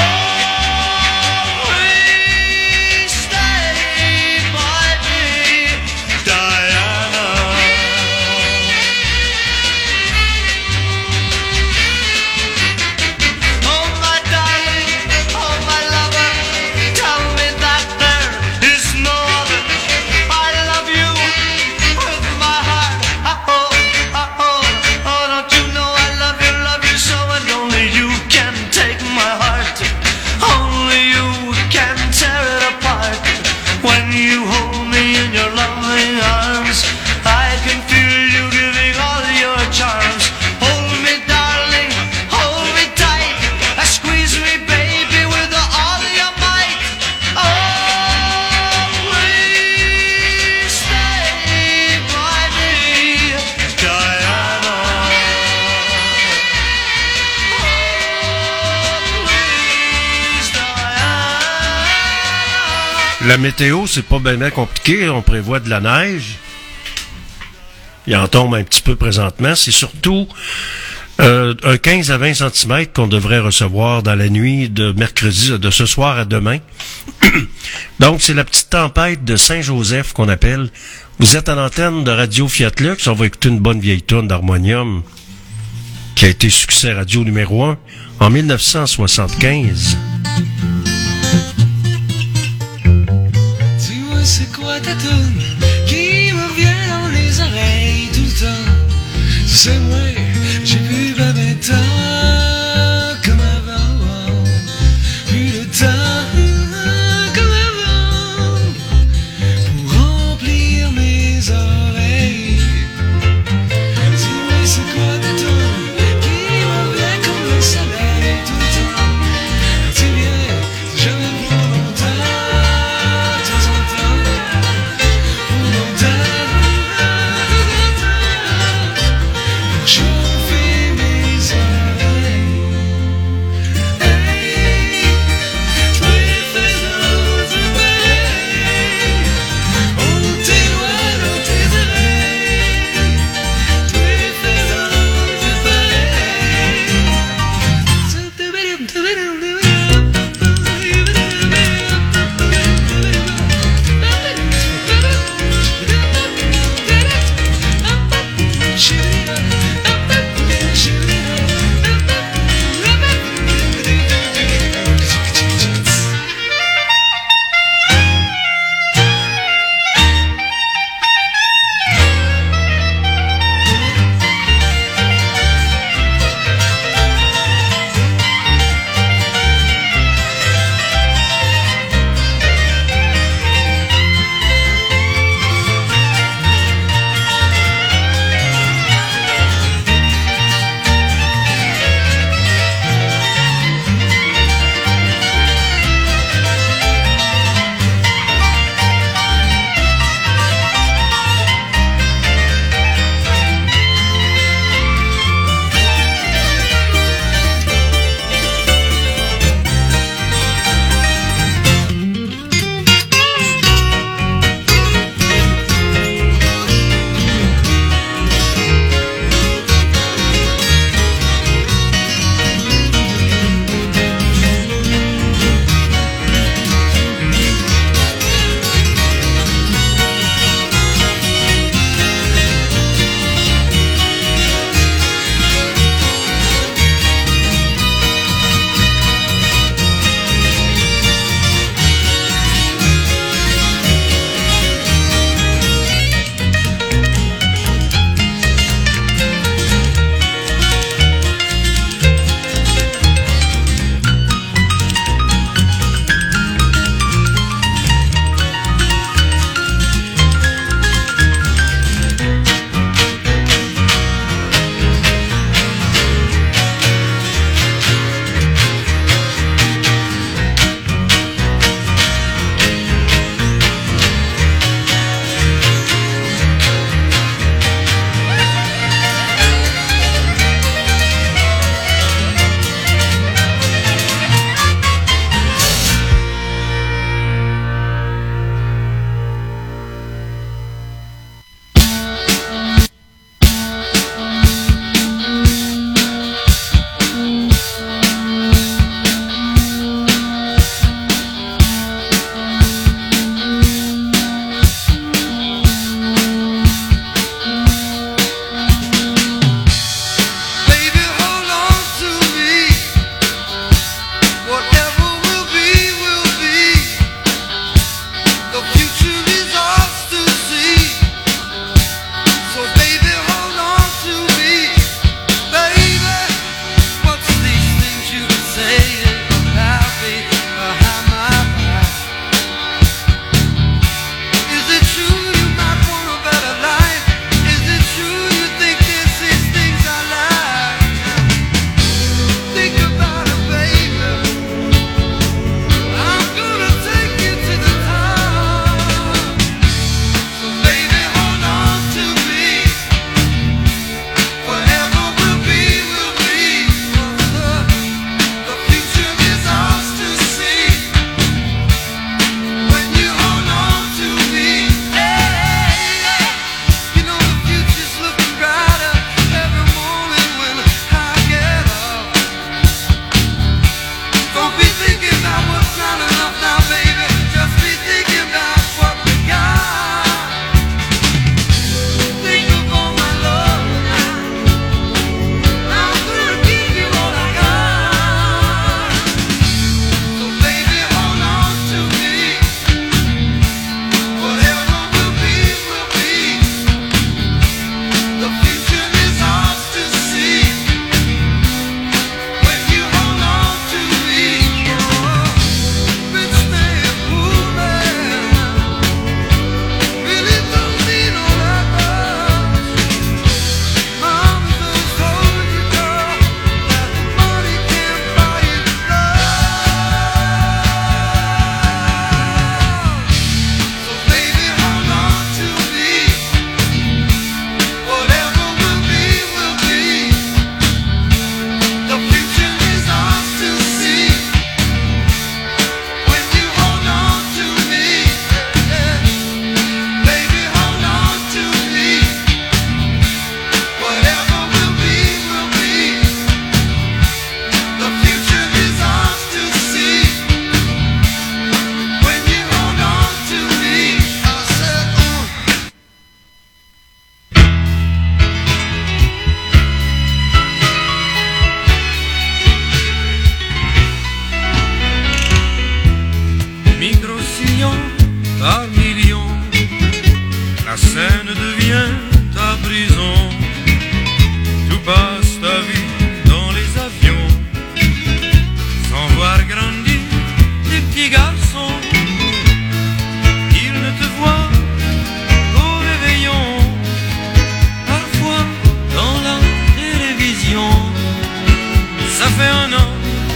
Oh, please stay by me, Diana. Oh, my darling, oh, my lover, tell me that there is no other. I love you with my heart. Oh, don't you know I love you so, and only you can take my heart. Only you can tear it apart. When you hold me in your loving arms, I can feel you giving all your charms. Hold me, darling, hold me tight. Squeeze me, baby, with all your might. Oh, please stay by me, Diana. Oh, please, Diana. La météo, c'est pas bien compliqué. On prévoit de la neige. Il en tombe un petit peu présentement. C'est surtout un 15 à 20 cm qu'on devrait recevoir dans la nuit de mercredi, de ce soir à demain. Donc, c'est la petite tempête de Saint-Joseph qu'on appelle. Vous êtes à l'antenne de Radio Fiat Lux. On va écouter une bonne vieille tourne d'harmonium qui a été succès radio numéro 1 en 1975. Dis-moi c'est quoi ta toune qui me vient dans les oreilles tout le temps. C'est moi, j'ai plus pas mes temps comme avant. Plus de temps comme avant pour remplir mes oreilles. Dis-moi c'est quoi ta toune qui me vient comme le soleil tout le temps. Tu viens, c'est jamais pour longtemps, de temps en temps, pour longtemps, de temps en temps, pour chauffer mes oreilles.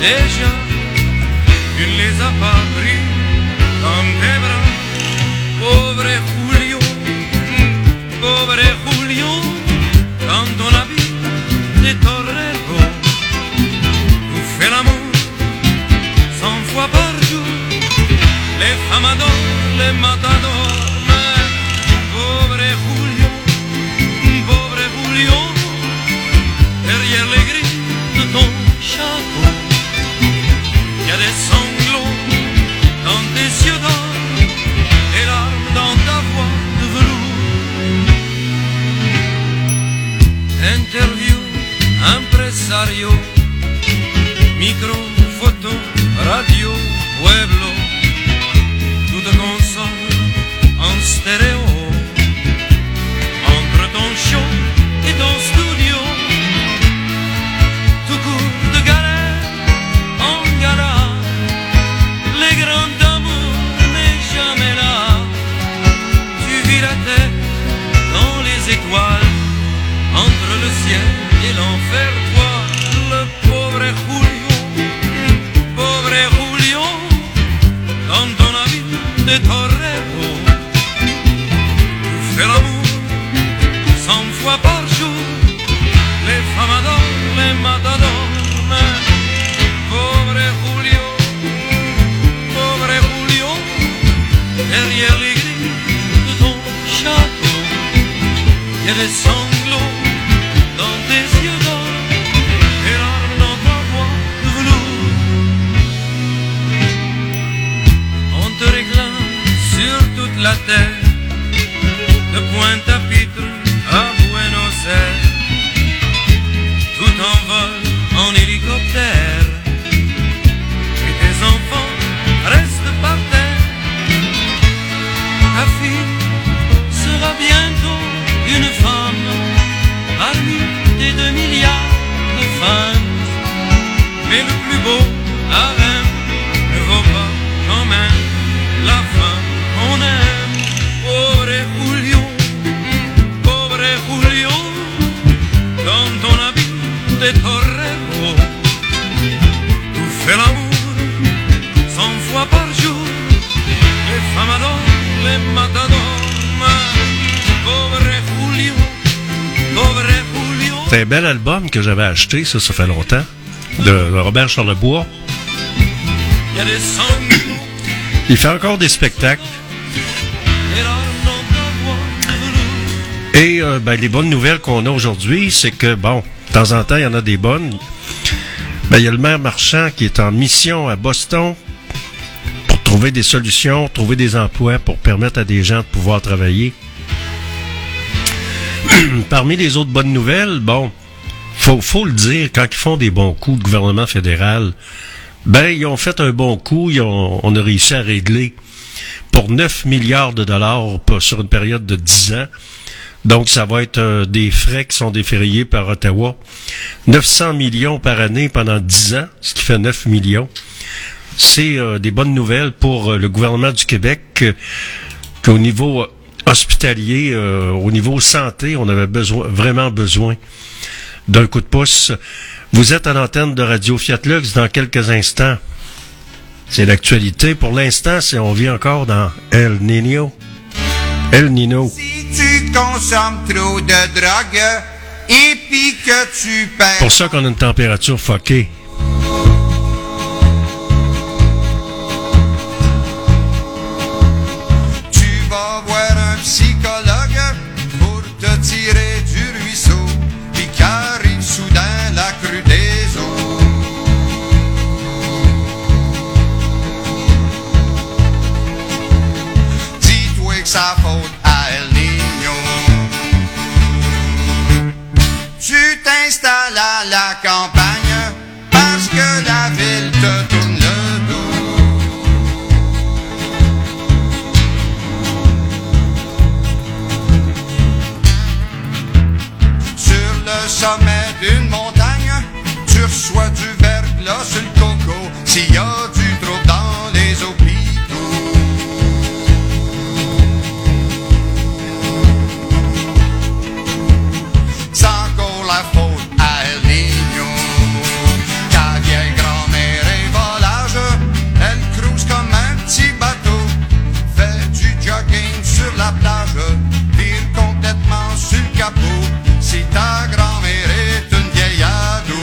déjà, tu ne les as pas pris dans tes bras. Pauvre Julio, quand on habite des toreros, tu fais l'amour 100 fois par jour. Les femmes adorent les matadors, mais pauvre Julio, derrière les grilles de ton château, il y a des sanglots dans tes yeux d'or, des larmes dans ta voix de velours. Interview, impresario, micro, photo, radio, pueblo, tout te console en stéréo, entre ton show et ton studio, tout court de galère en galère, les grands d'amour n'est jamais là, tu vis la tête dans les étoiles, entre le ciel et l'enfer, toi, le pauvre Julio, dans ton habit de torero, tu fais l'amour 100 fois par jour, les femmes adorent les matadors, mais pauvre Julio, derrière les grilles de ton château, il y a des sanglots dans tes yeux d'or, des larmes dans ta voix de velours. On te réclame sur toute la terre, de Pointe-à-Pitre à Buenos Aires, tout en vol en hélicoptère, et tes enfants restent par terre. Ta fille sera bientôt une femme parmi tes 2 milliards de femmes, mais le plus beau harem ne vaut pas quand même la femme qu'on aime. Pauvre Julio, dans ton habit de torero, tu fais l'amour 100 fois par jour, les femmes adorent les matadors, mais pauvre Julio. C'est un bel album que j'avais acheté, ça fait longtemps, de Robert Charlebois. Il y a des sanglots, Il fait encore des spectacles. des larmes dans ta voix de velours. Et les bonnes nouvelles qu'on a aujourd'hui, c'est que, bon, de temps en temps, il y en a des bonnes. Il y a le maire Marchand qui est en mission à Boston pour trouver des solutions, trouver des emplois pour permettre à des gens de pouvoir travailler. Parmi les autres bonnes nouvelles, bon, faut le dire, quand ils font des bons coups, le gouvernement fédéral, ils ont fait un bon coup, on a réussi à régler pour 9 milliards de dollars sur une période de 10 ans. Donc, ça va être des frais qui sont défrayés par Ottawa. 900 millions par année pendant 10 ans, ce qui fait 9 millions. C'est des bonnes nouvelles pour le gouvernement du Québec, qu'au niveau hospitalier, au niveau santé, on avait vraiment besoin d'un coup de pouce. Vous êtes à l'antenne de Radio Fiat Lux dans quelques instants. C'est l'actualité. Pour l'instant, on vit encore dans El Niño. El Nino. Si tu consommes trop de drogue et puis que tu perds. Pour ça qu'on a une température fuckée. Tu vas voir un psychologue pour te tirer du ruisseau, puis qu'arrive soudain la crue des eaux. Dis-toi que ça faute à El Niño. Tu t'installes à la campagne parce que la ville te tourne le dos. Sur le sommet d'une montagne, tu reçois du verglas sur le coco s'il y a du trouble dans les hôpitaux. C'est encore la faute à El Niño, ta vieille grand-mère si ta grand-mère est une vieille ado.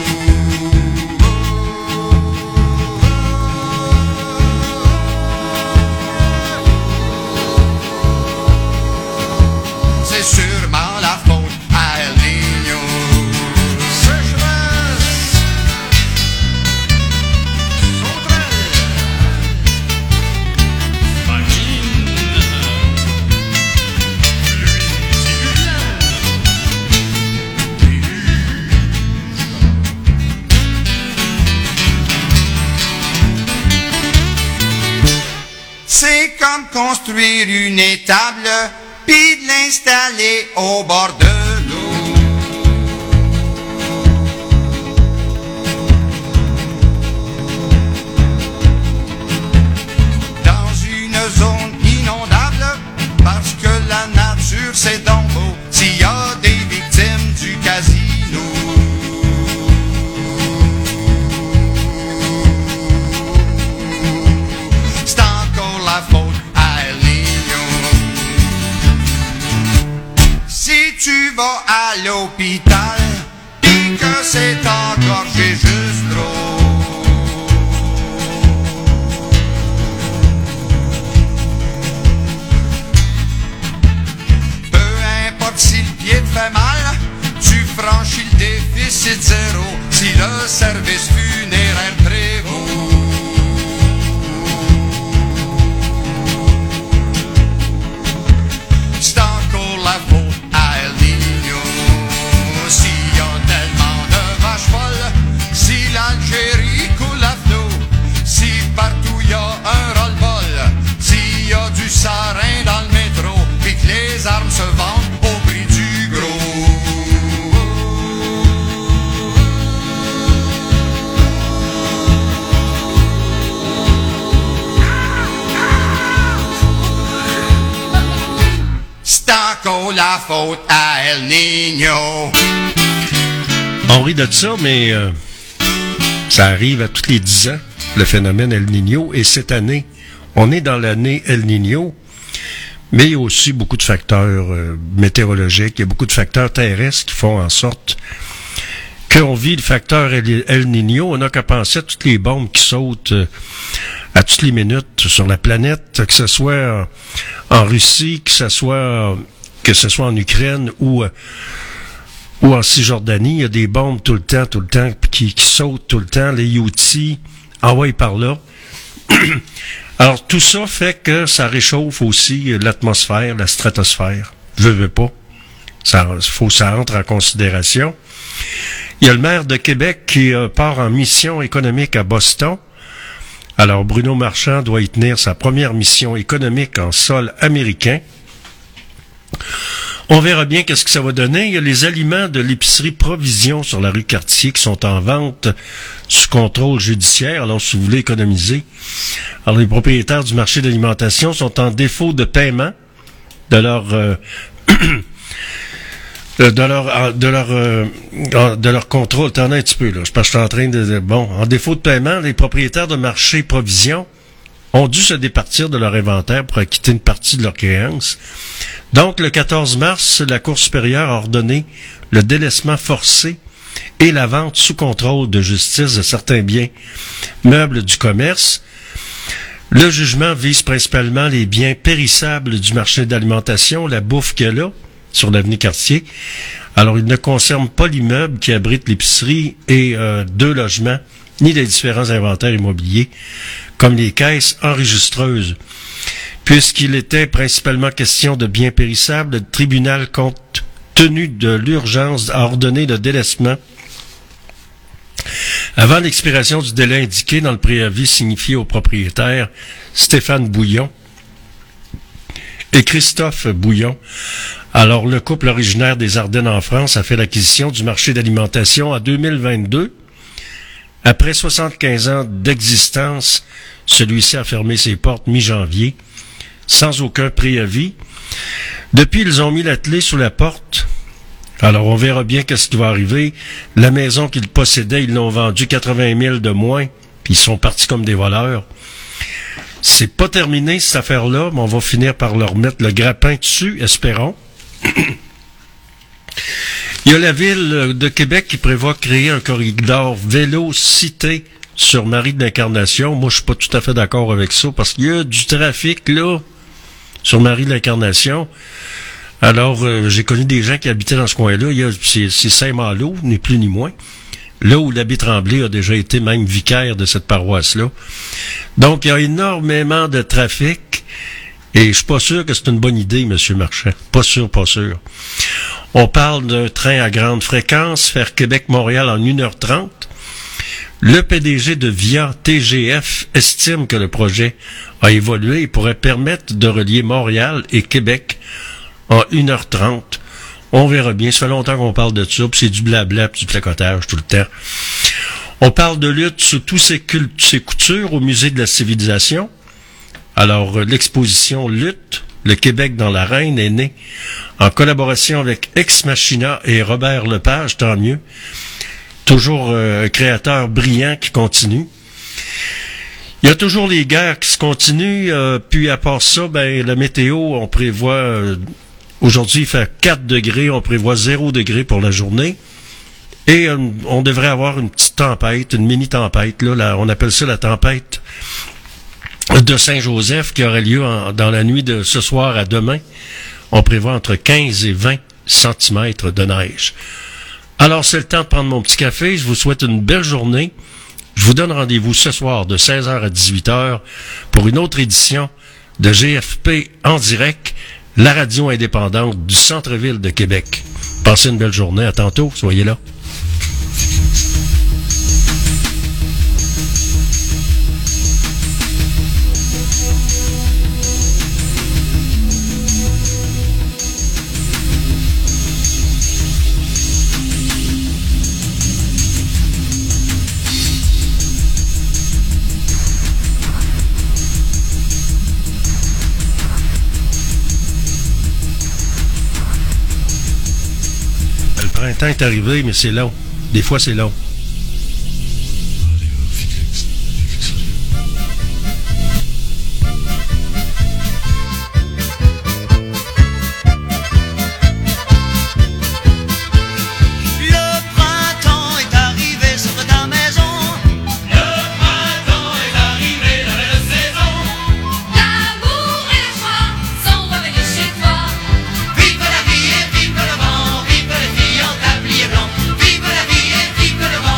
C'est sûrement la faute à El Niño. Sécheresse, sauterelle, famine, pluie diluvienne. C'est comme construire une étable puis de l'installer au bord de l'eau. Dans une zone inondable, parce que la nature c'est donc beau, s'il y a des victimes du casino. C'est encore la faute à El Niño. Si tu vas à l'hôpital, pis que c'est engorgé juste trop. Peu importe si le pied te fait mal, tu franchis le déficit zéro si le service funéraire prévaut. C'est encore la faute à El Niño. S'il y a tellement de vaches folles, si l'Algérie coule à flot, si partout y a un roll-ball, s'il y a du sarin dans le métro, puis que les armes se vendent au prix du gros. C'est encore la faute à El Niño. On rit de ça, mais ça arrive à tous les 10 ans, le phénomène El Niño. Et cette année, on est dans l'année El Niño, mais il y a aussi beaucoup de facteurs météorologiques, il y a beaucoup de facteurs terrestres qui font en sorte qu'on vit le facteur El Niño. On n'a qu'à penser à toutes les bombes qui sautent à toutes les minutes sur la planète, que ce soit en Russie, que ce soit en Ukraine ou en Cisjordanie. Il y a des bombes tout le temps, qui sautent tout le temps, les Houthis envoient par là. Alors, tout ça fait que ça réchauffe aussi l'atmosphère, la stratosphère. Veux pas. Ça entre en considération. Il y a le maire de Québec qui part en mission économique à Boston. Alors, Bruno Marchand doit y tenir sa première mission économique en sol américain. On verra bien qu'est-ce que ça va donner. Il y a les aliments de l'épicerie Provision sur la rue Cartier qui sont en vente sous contrôle judiciaire. Alors, si vous voulez économiser. Alors, les propriétaires du marché d'alimentation sont en défaut de paiement de leur de leur contrôle. Attendez un petit peu, là. Je suis en train de... Bon, en défaut de paiement, les propriétaires de marché Provision ont dû se départir de leur inventaire pour acquitter une partie de leur créance. Donc, le 14 mars, la Cour supérieure a ordonné le délaissement forcé et la vente sous contrôle de justice de certains biens meubles du commerce. Le jugement vise principalement les biens périssables du marché d'alimentation, la bouffe qu'il y a là, sur l'avenue Cartier. Alors, il ne concerne pas l'immeuble qui abrite l'épicerie et 2 logements, ni les différents inventaires immobiliers, comme les caisses enregistreuses. Puisqu'il était principalement question de biens périssables, le tribunal, compte tenu de l'urgence, a ordonné le délaissement avant l'expiration du délai indiqué dans le préavis signifié au propriétaire Stéphane Bouillon et Christophe Bouillon. Alors, le couple originaire des Ardennes en France a fait l'acquisition du marché d'alimentation en 2022. Après 75 ans d'existence, celui-ci a fermé ses portes mi-janvier, sans aucun préavis. Depuis, ils ont mis la clé sous la porte. Alors, on verra bien qu'est-ce qui va arriver. La maison qu'ils possédaient, ils l'ont vendue 80 000 de moins, puis ils sont partis comme des voleurs. C'est pas terminé, cette affaire-là, mais on va finir par leur mettre le grappin dessus, espérons. Il Il y a la ville de Québec qui prévoit créer un corridor vélo-cité sur Marie de l'Incarnation. Moi, je suis pas tout à fait d'accord avec ça parce qu'il y a du trafic, là, sur Marie de l'Incarnation. Alors, j'ai connu des gens qui habitaient dans ce coin-là. C'est Saint-Malo, ni plus ni moins. Là où l'abbé Tremblay a déjà été même vicaire de cette paroisse-là. Donc, il y a énormément de trafic. Et je suis pas sûr que c'est une bonne idée, M. Marchand. Pas sûr. On parle d'un train à grande fréquence, faire Québec-Montréal en 1h30. Le PDG de VIA TGF estime que le projet a évolué et pourrait permettre de relier Montréal et Québec en 1h30. On verra bien. Ça fait longtemps qu'on parle de ça, puis c'est du blabla, puis du placotage tout le temps. On parle de lutte sous tous ses coutures au Musée de la Civilisation. Alors, l'exposition Lutte, le Québec dans l'arène, est née en collaboration avec Ex Machina et Robert Lepage, tant mieux. Toujours un créateur brillant qui continue. Il y a toujours les guerres qui se continuent, puis à part ça, la météo, on prévoit... Aujourd'hui, il fait 4 degrés, on prévoit 0 degré pour la journée. Et on devrait avoir une petite tempête, une mini-tempête. Là, on appelle ça la tempête de Saint-Joseph qui aurait lieu dans la nuit de ce soir à demain. On prévoit entre 15 et 20 centimètres de neige. Alors, c'est le temps de prendre mon petit café. Je vous souhaite une belle journée. Je vous donne rendez-vous ce soir de 16h à 18h pour une autre édition de GFP en direct, la radio indépendante du centre-ville de Québec. Passez une belle journée. À tantôt. Soyez là. Le printemps est arrivé, mais c'est long. Des fois, c'est long. Le printemps est arrivé sur ta maison. Le printemps est arrivé, la belle saison. L'amour et la joie sont revenus chez toi. Vive la vie et vive le vent, vive les filles en tablier blanc. Vive la vie et vive le vent.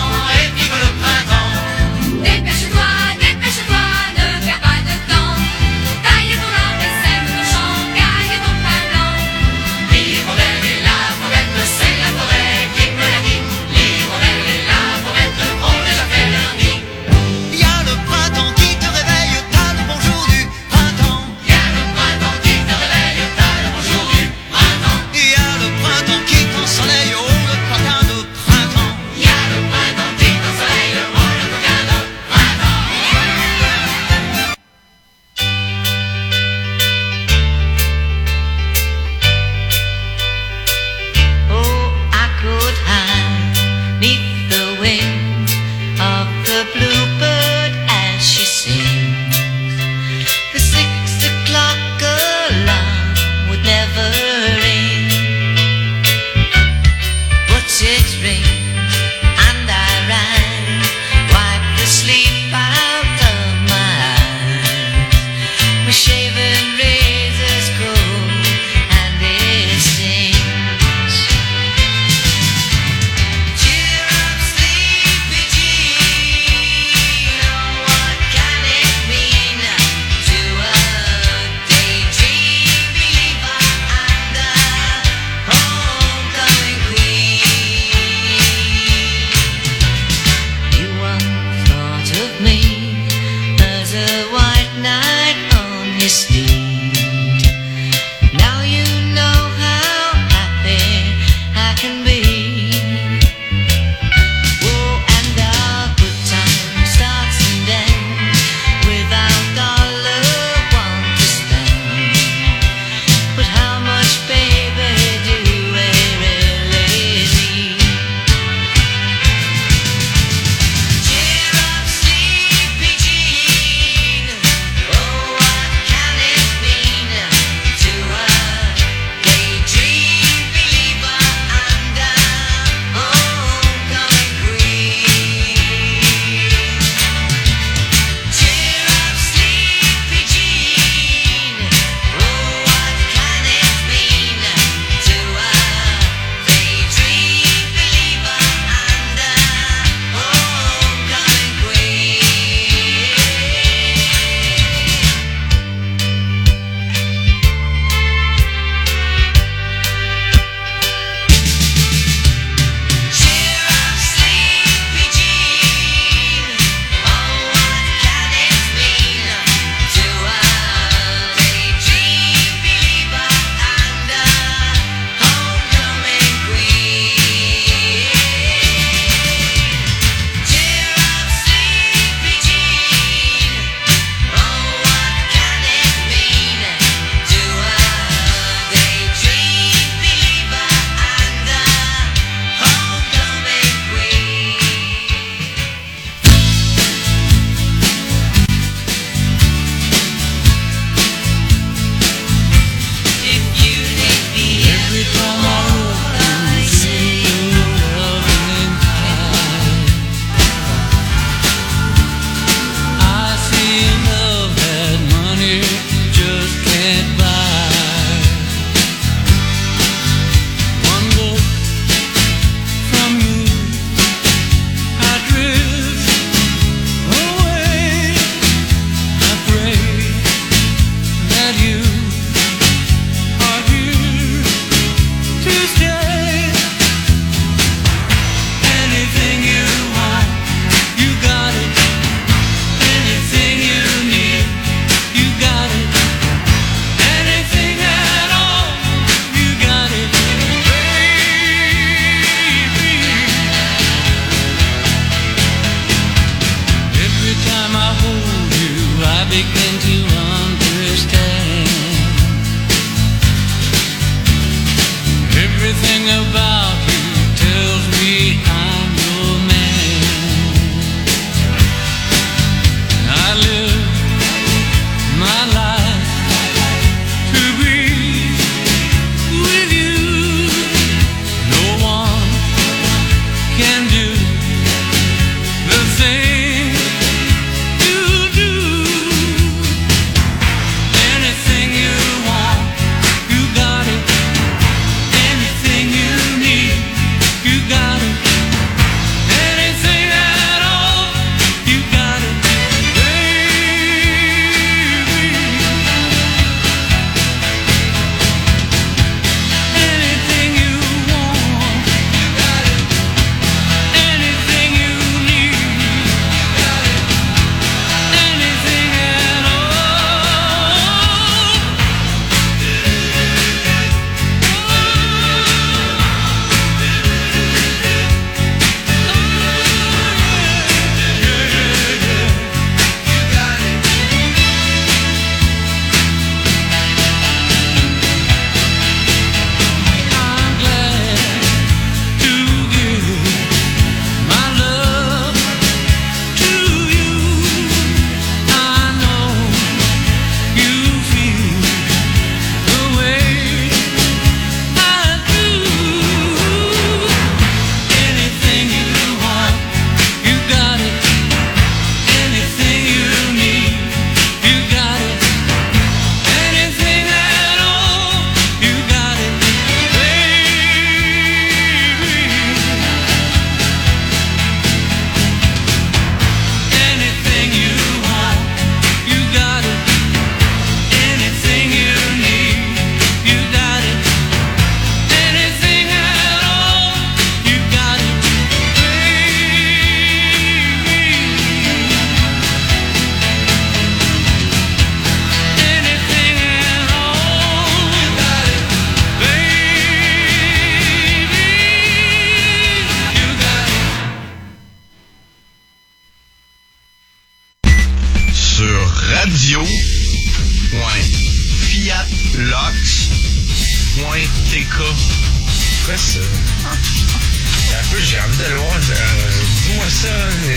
Écris-moi ça,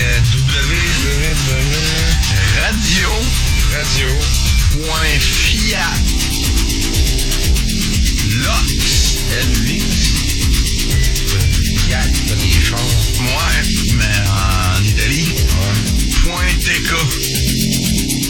radio.fiat Lox Elvis. Fiat, pas des chars. Ouais, mais en Italie. Point TK.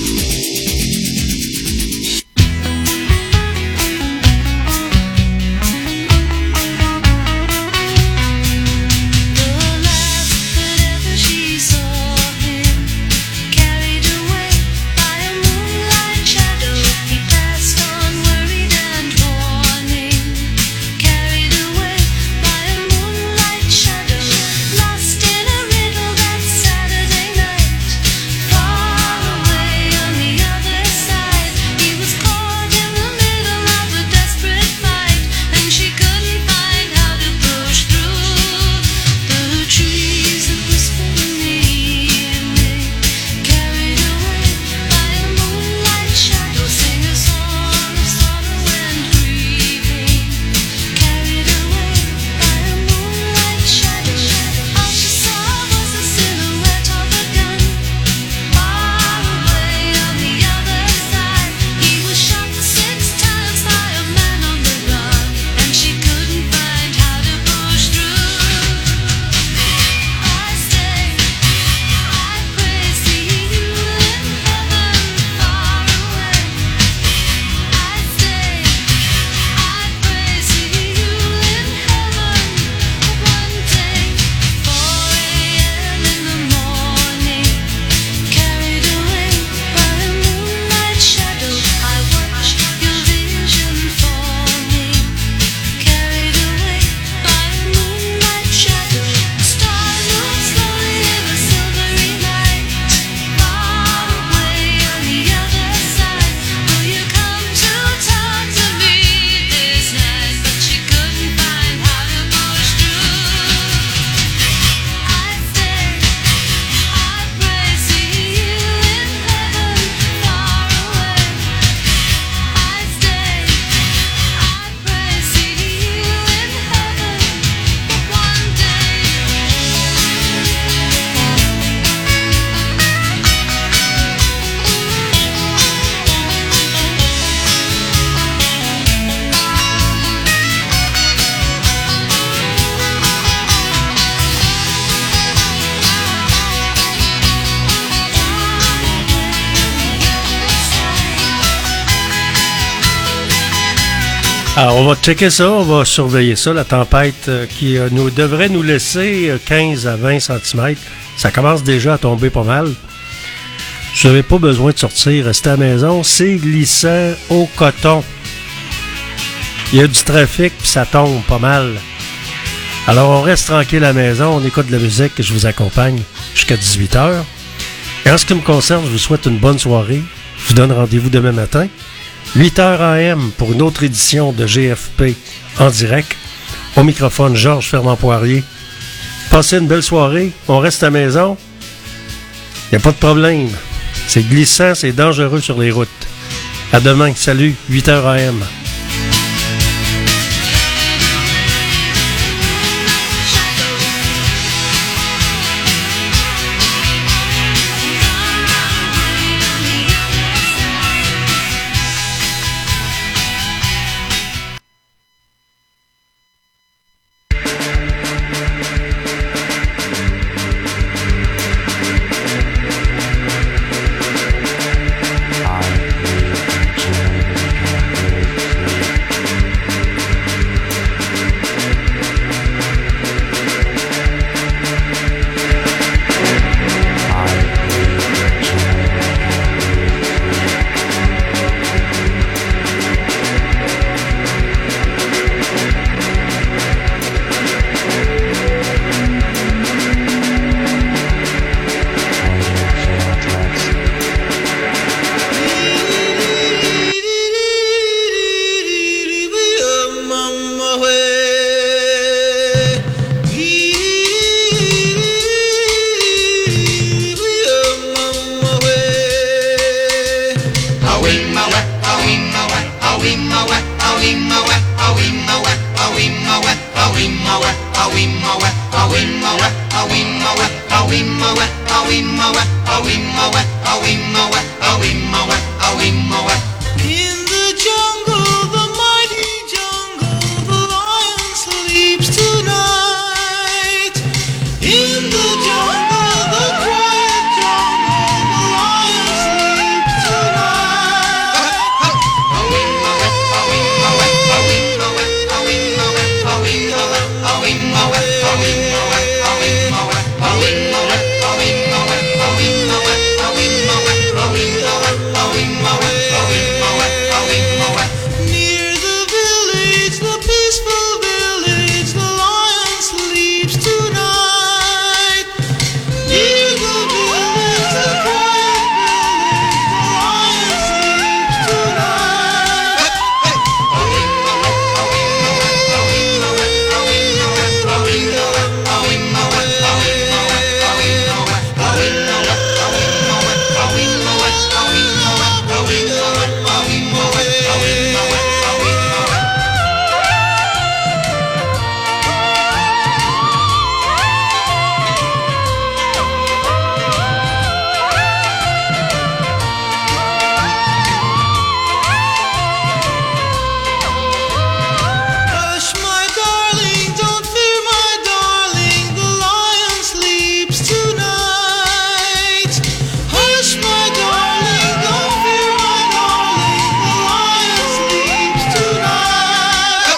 She saw him carried away by a moonlight shadow. He passed on worried and warning, carried away by a moonlight shadow, lost in a riddle that Saturday night. Far away on the other side, he was caught in the middle of a desperate fight, and she couldn't find how to push through the trees that whispered in the evening. Carried away by a moonlight shadow, sing a song of sorrow and grieving. Carried away by a moonlight shadow, all she saw was the silhouette of a gun. Far away on the other side, he was shot 6 times by a man on the run, and she couldn't find how to push through. I stay, I pray, see you in heaven, far away. I stay, I pray, see you in heaven. One day, 4 a.m. in the morning, carried away by a moonlight shadow, I watched your vision forming. Carried away by a moonlight shadow, stars moved slowly in a silvery light. Far away on the other side, will you come to talk to me this night? But she couldn't find how to push through. I stay, I pray, see you in heaven, far away. I stay, I pray, see you in heaven, one day. Alors, on va checker ça, on va surveiller ça, la tempête qui devrait nous laisser 15 à 20 cm. Ça commence déjà à tomber pas mal. Vous n'avez pas besoin de sortir, restez à la maison. C'est glissant au coton. Il y a du trafic, puis ça tombe pas mal. Alors, on reste tranquille à la maison, on écoute de la musique et je vous accompagne jusqu'à 18h. Et en ce qui me concerne, je vous souhaite une bonne soirée. Je vous donne rendez-vous demain matin. 8h AM pour une autre édition de GFP en direct. Au microphone, Georges Fernand-Poirier. Passez une belle soirée. On reste à la maison. Il n'y a pas de problème. C'est glissant, c'est dangereux sur les routes. À demain. Salut. 8h AM. I believe in genetic In the jungle, the mighty jungle, the lion sleeps tonight. In the jungle, the quiet jungle, the lion sleeps Near the village, the peaceful village, the lion sleeps tonight. Near the village, the quiet village, the lion sleeps Hush, my darling, don't fear, my darling, the lion sleeps tonight. Hush, my darling, don't fear, my darling, the lion sleeps tonight.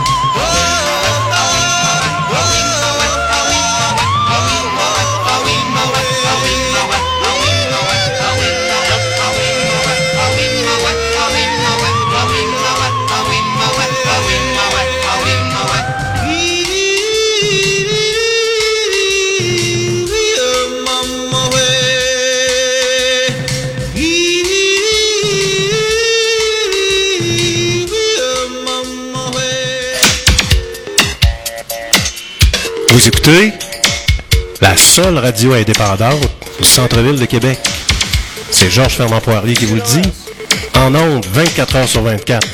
Vous écoutez la seule radio indépendante du centre-ville de Québec. C'est Georges Fernand Poirier qui vous le dit. En ondes, 24 heures sur 24.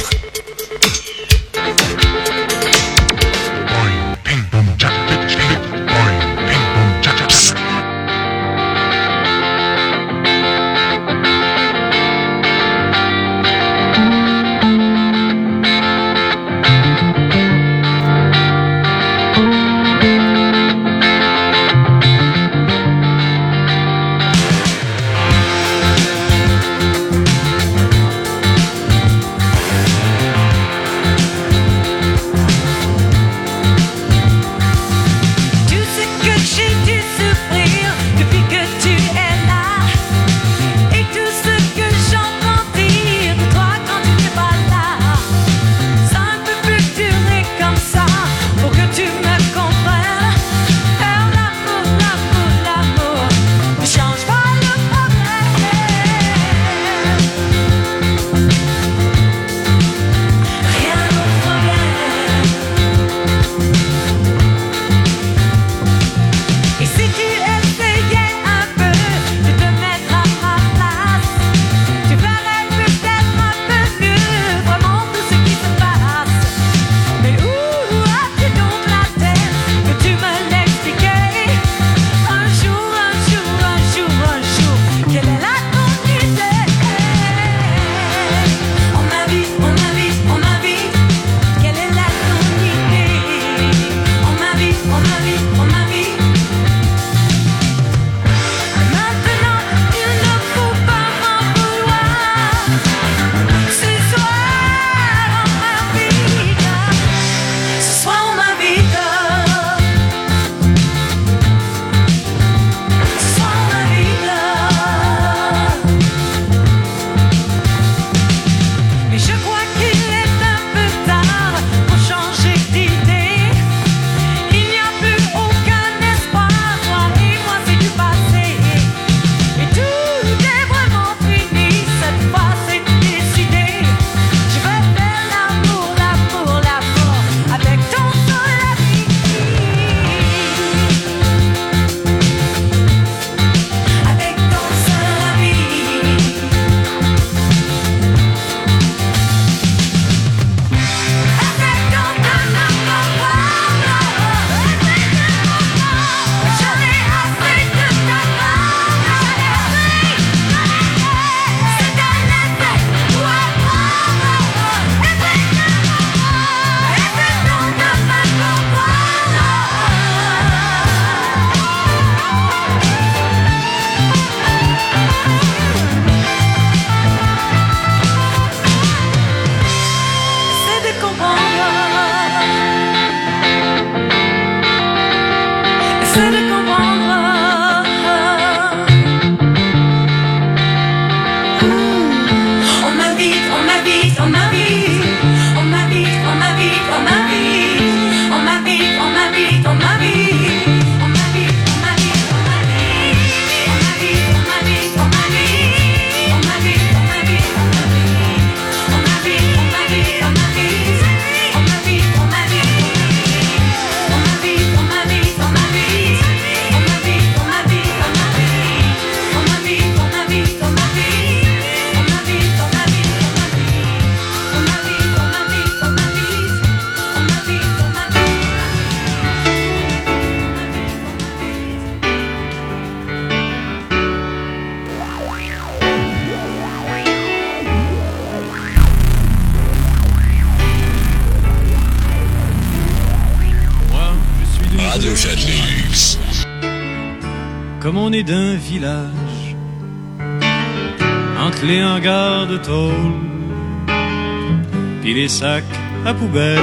Fiat Comme on est d'un village, entre les hangars de tôle, puis les sacs à poubelle,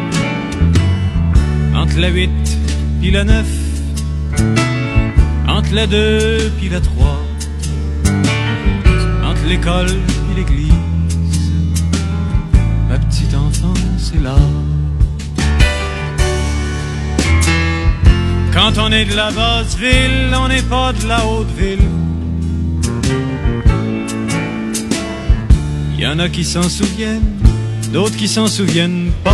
entre la 8 puis la 9, entre la 2 puis la 3, entre l'école puis l'église, ma petite enfance est là. Quand on est de la basse ville, on n'est pas de la haute ville. Il y en a qui s'en souviennent, d'autres qui s'en souviennent pas.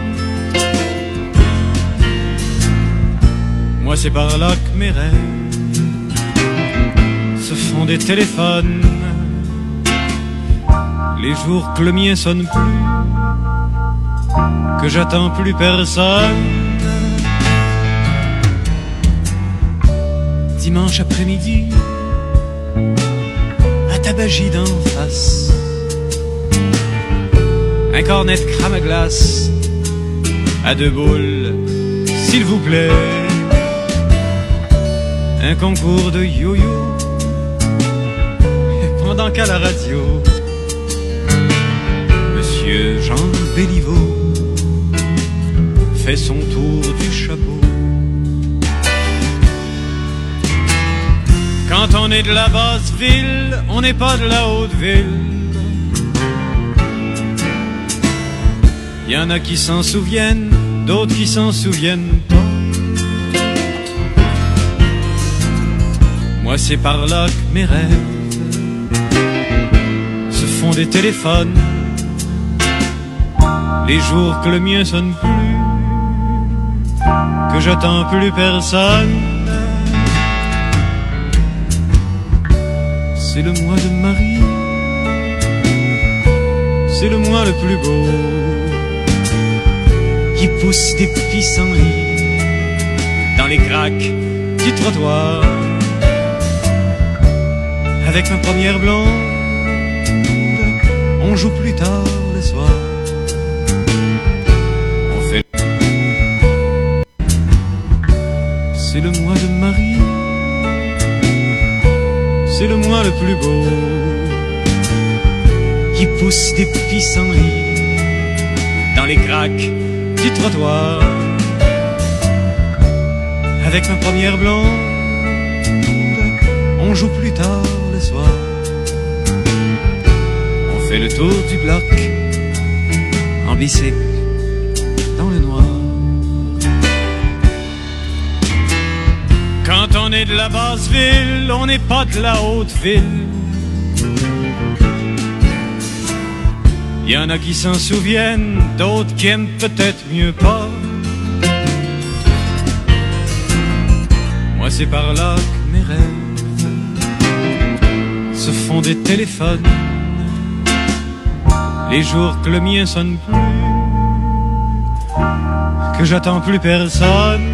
Moi c'est par là que mes rêves se font des téléphones. Les jours que le mien sonne plus, que j'attends plus personne. Dimanche après-midi, à Tabagie d'en face, un cornet de crème à glace, à 2 boules, s'il vous plaît. Un concours de yo-yo, et pendant qu'à la radio, Monsieur Jean Béliveau fait son tour du chapeau. Quand on est de la basse ville, on n'est pas de la haute ville. Il y en a qui s'en souviennent, d'autres qui s'en souviennent pas. Moi c'est par là que mes rêves se font des téléphones. Les jours que le mien sonne plus, que j'attends plus personne. C'est le mois de Marie, c'est le mois le plus beau. Il pousse des pissenlits dans les craques du trottoir. Avec ma première blonde, on joue plus tard le soir. On fait. C'est le mois de Marie, c'est le mois le plus beau. Il pousse des pissenlits dans les craques du trottoir. Avec ma première blonde, on joue plus tard le soir. On fait le tour du bloc en bicycle dans le noir. Quand on est de la basse ville, on n'est pas de la haute ville. Il y en a qui s'en souviennent, d'autres qui aiment peut-être mieux pas. Moi c'est par là que mes rêves se font des téléphones. Les jours que le mien sonne plus, que j'attends plus personne.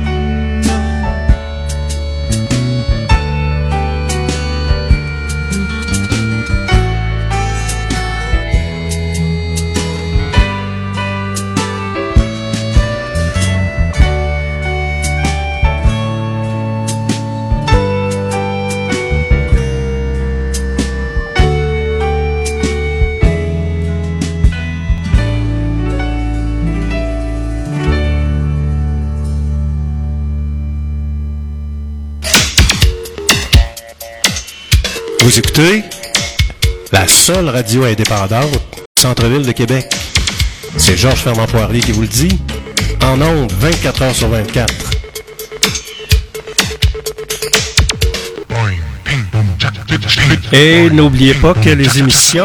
Vous écoutez la seule radio indépendante du centre-ville de Québec. C'est Georges Fernand-Poirier qui vous le dit, en ondes 24 heures sur 24. Et n'oubliez pas que les émissions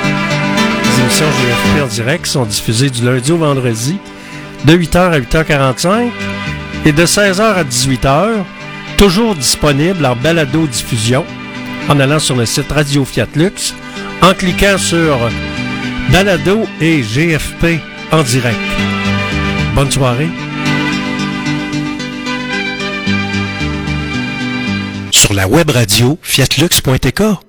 GFP en direct sont diffusées du lundi au vendredi de 8h à 8h45 et de 16h à 18h, toujours disponibles en balado-diffusion en allant sur le site Radio Fiat Lux, en cliquant sur Balado et GFP en direct. Bonne soirée. Sur la web radio fiatlux.tk.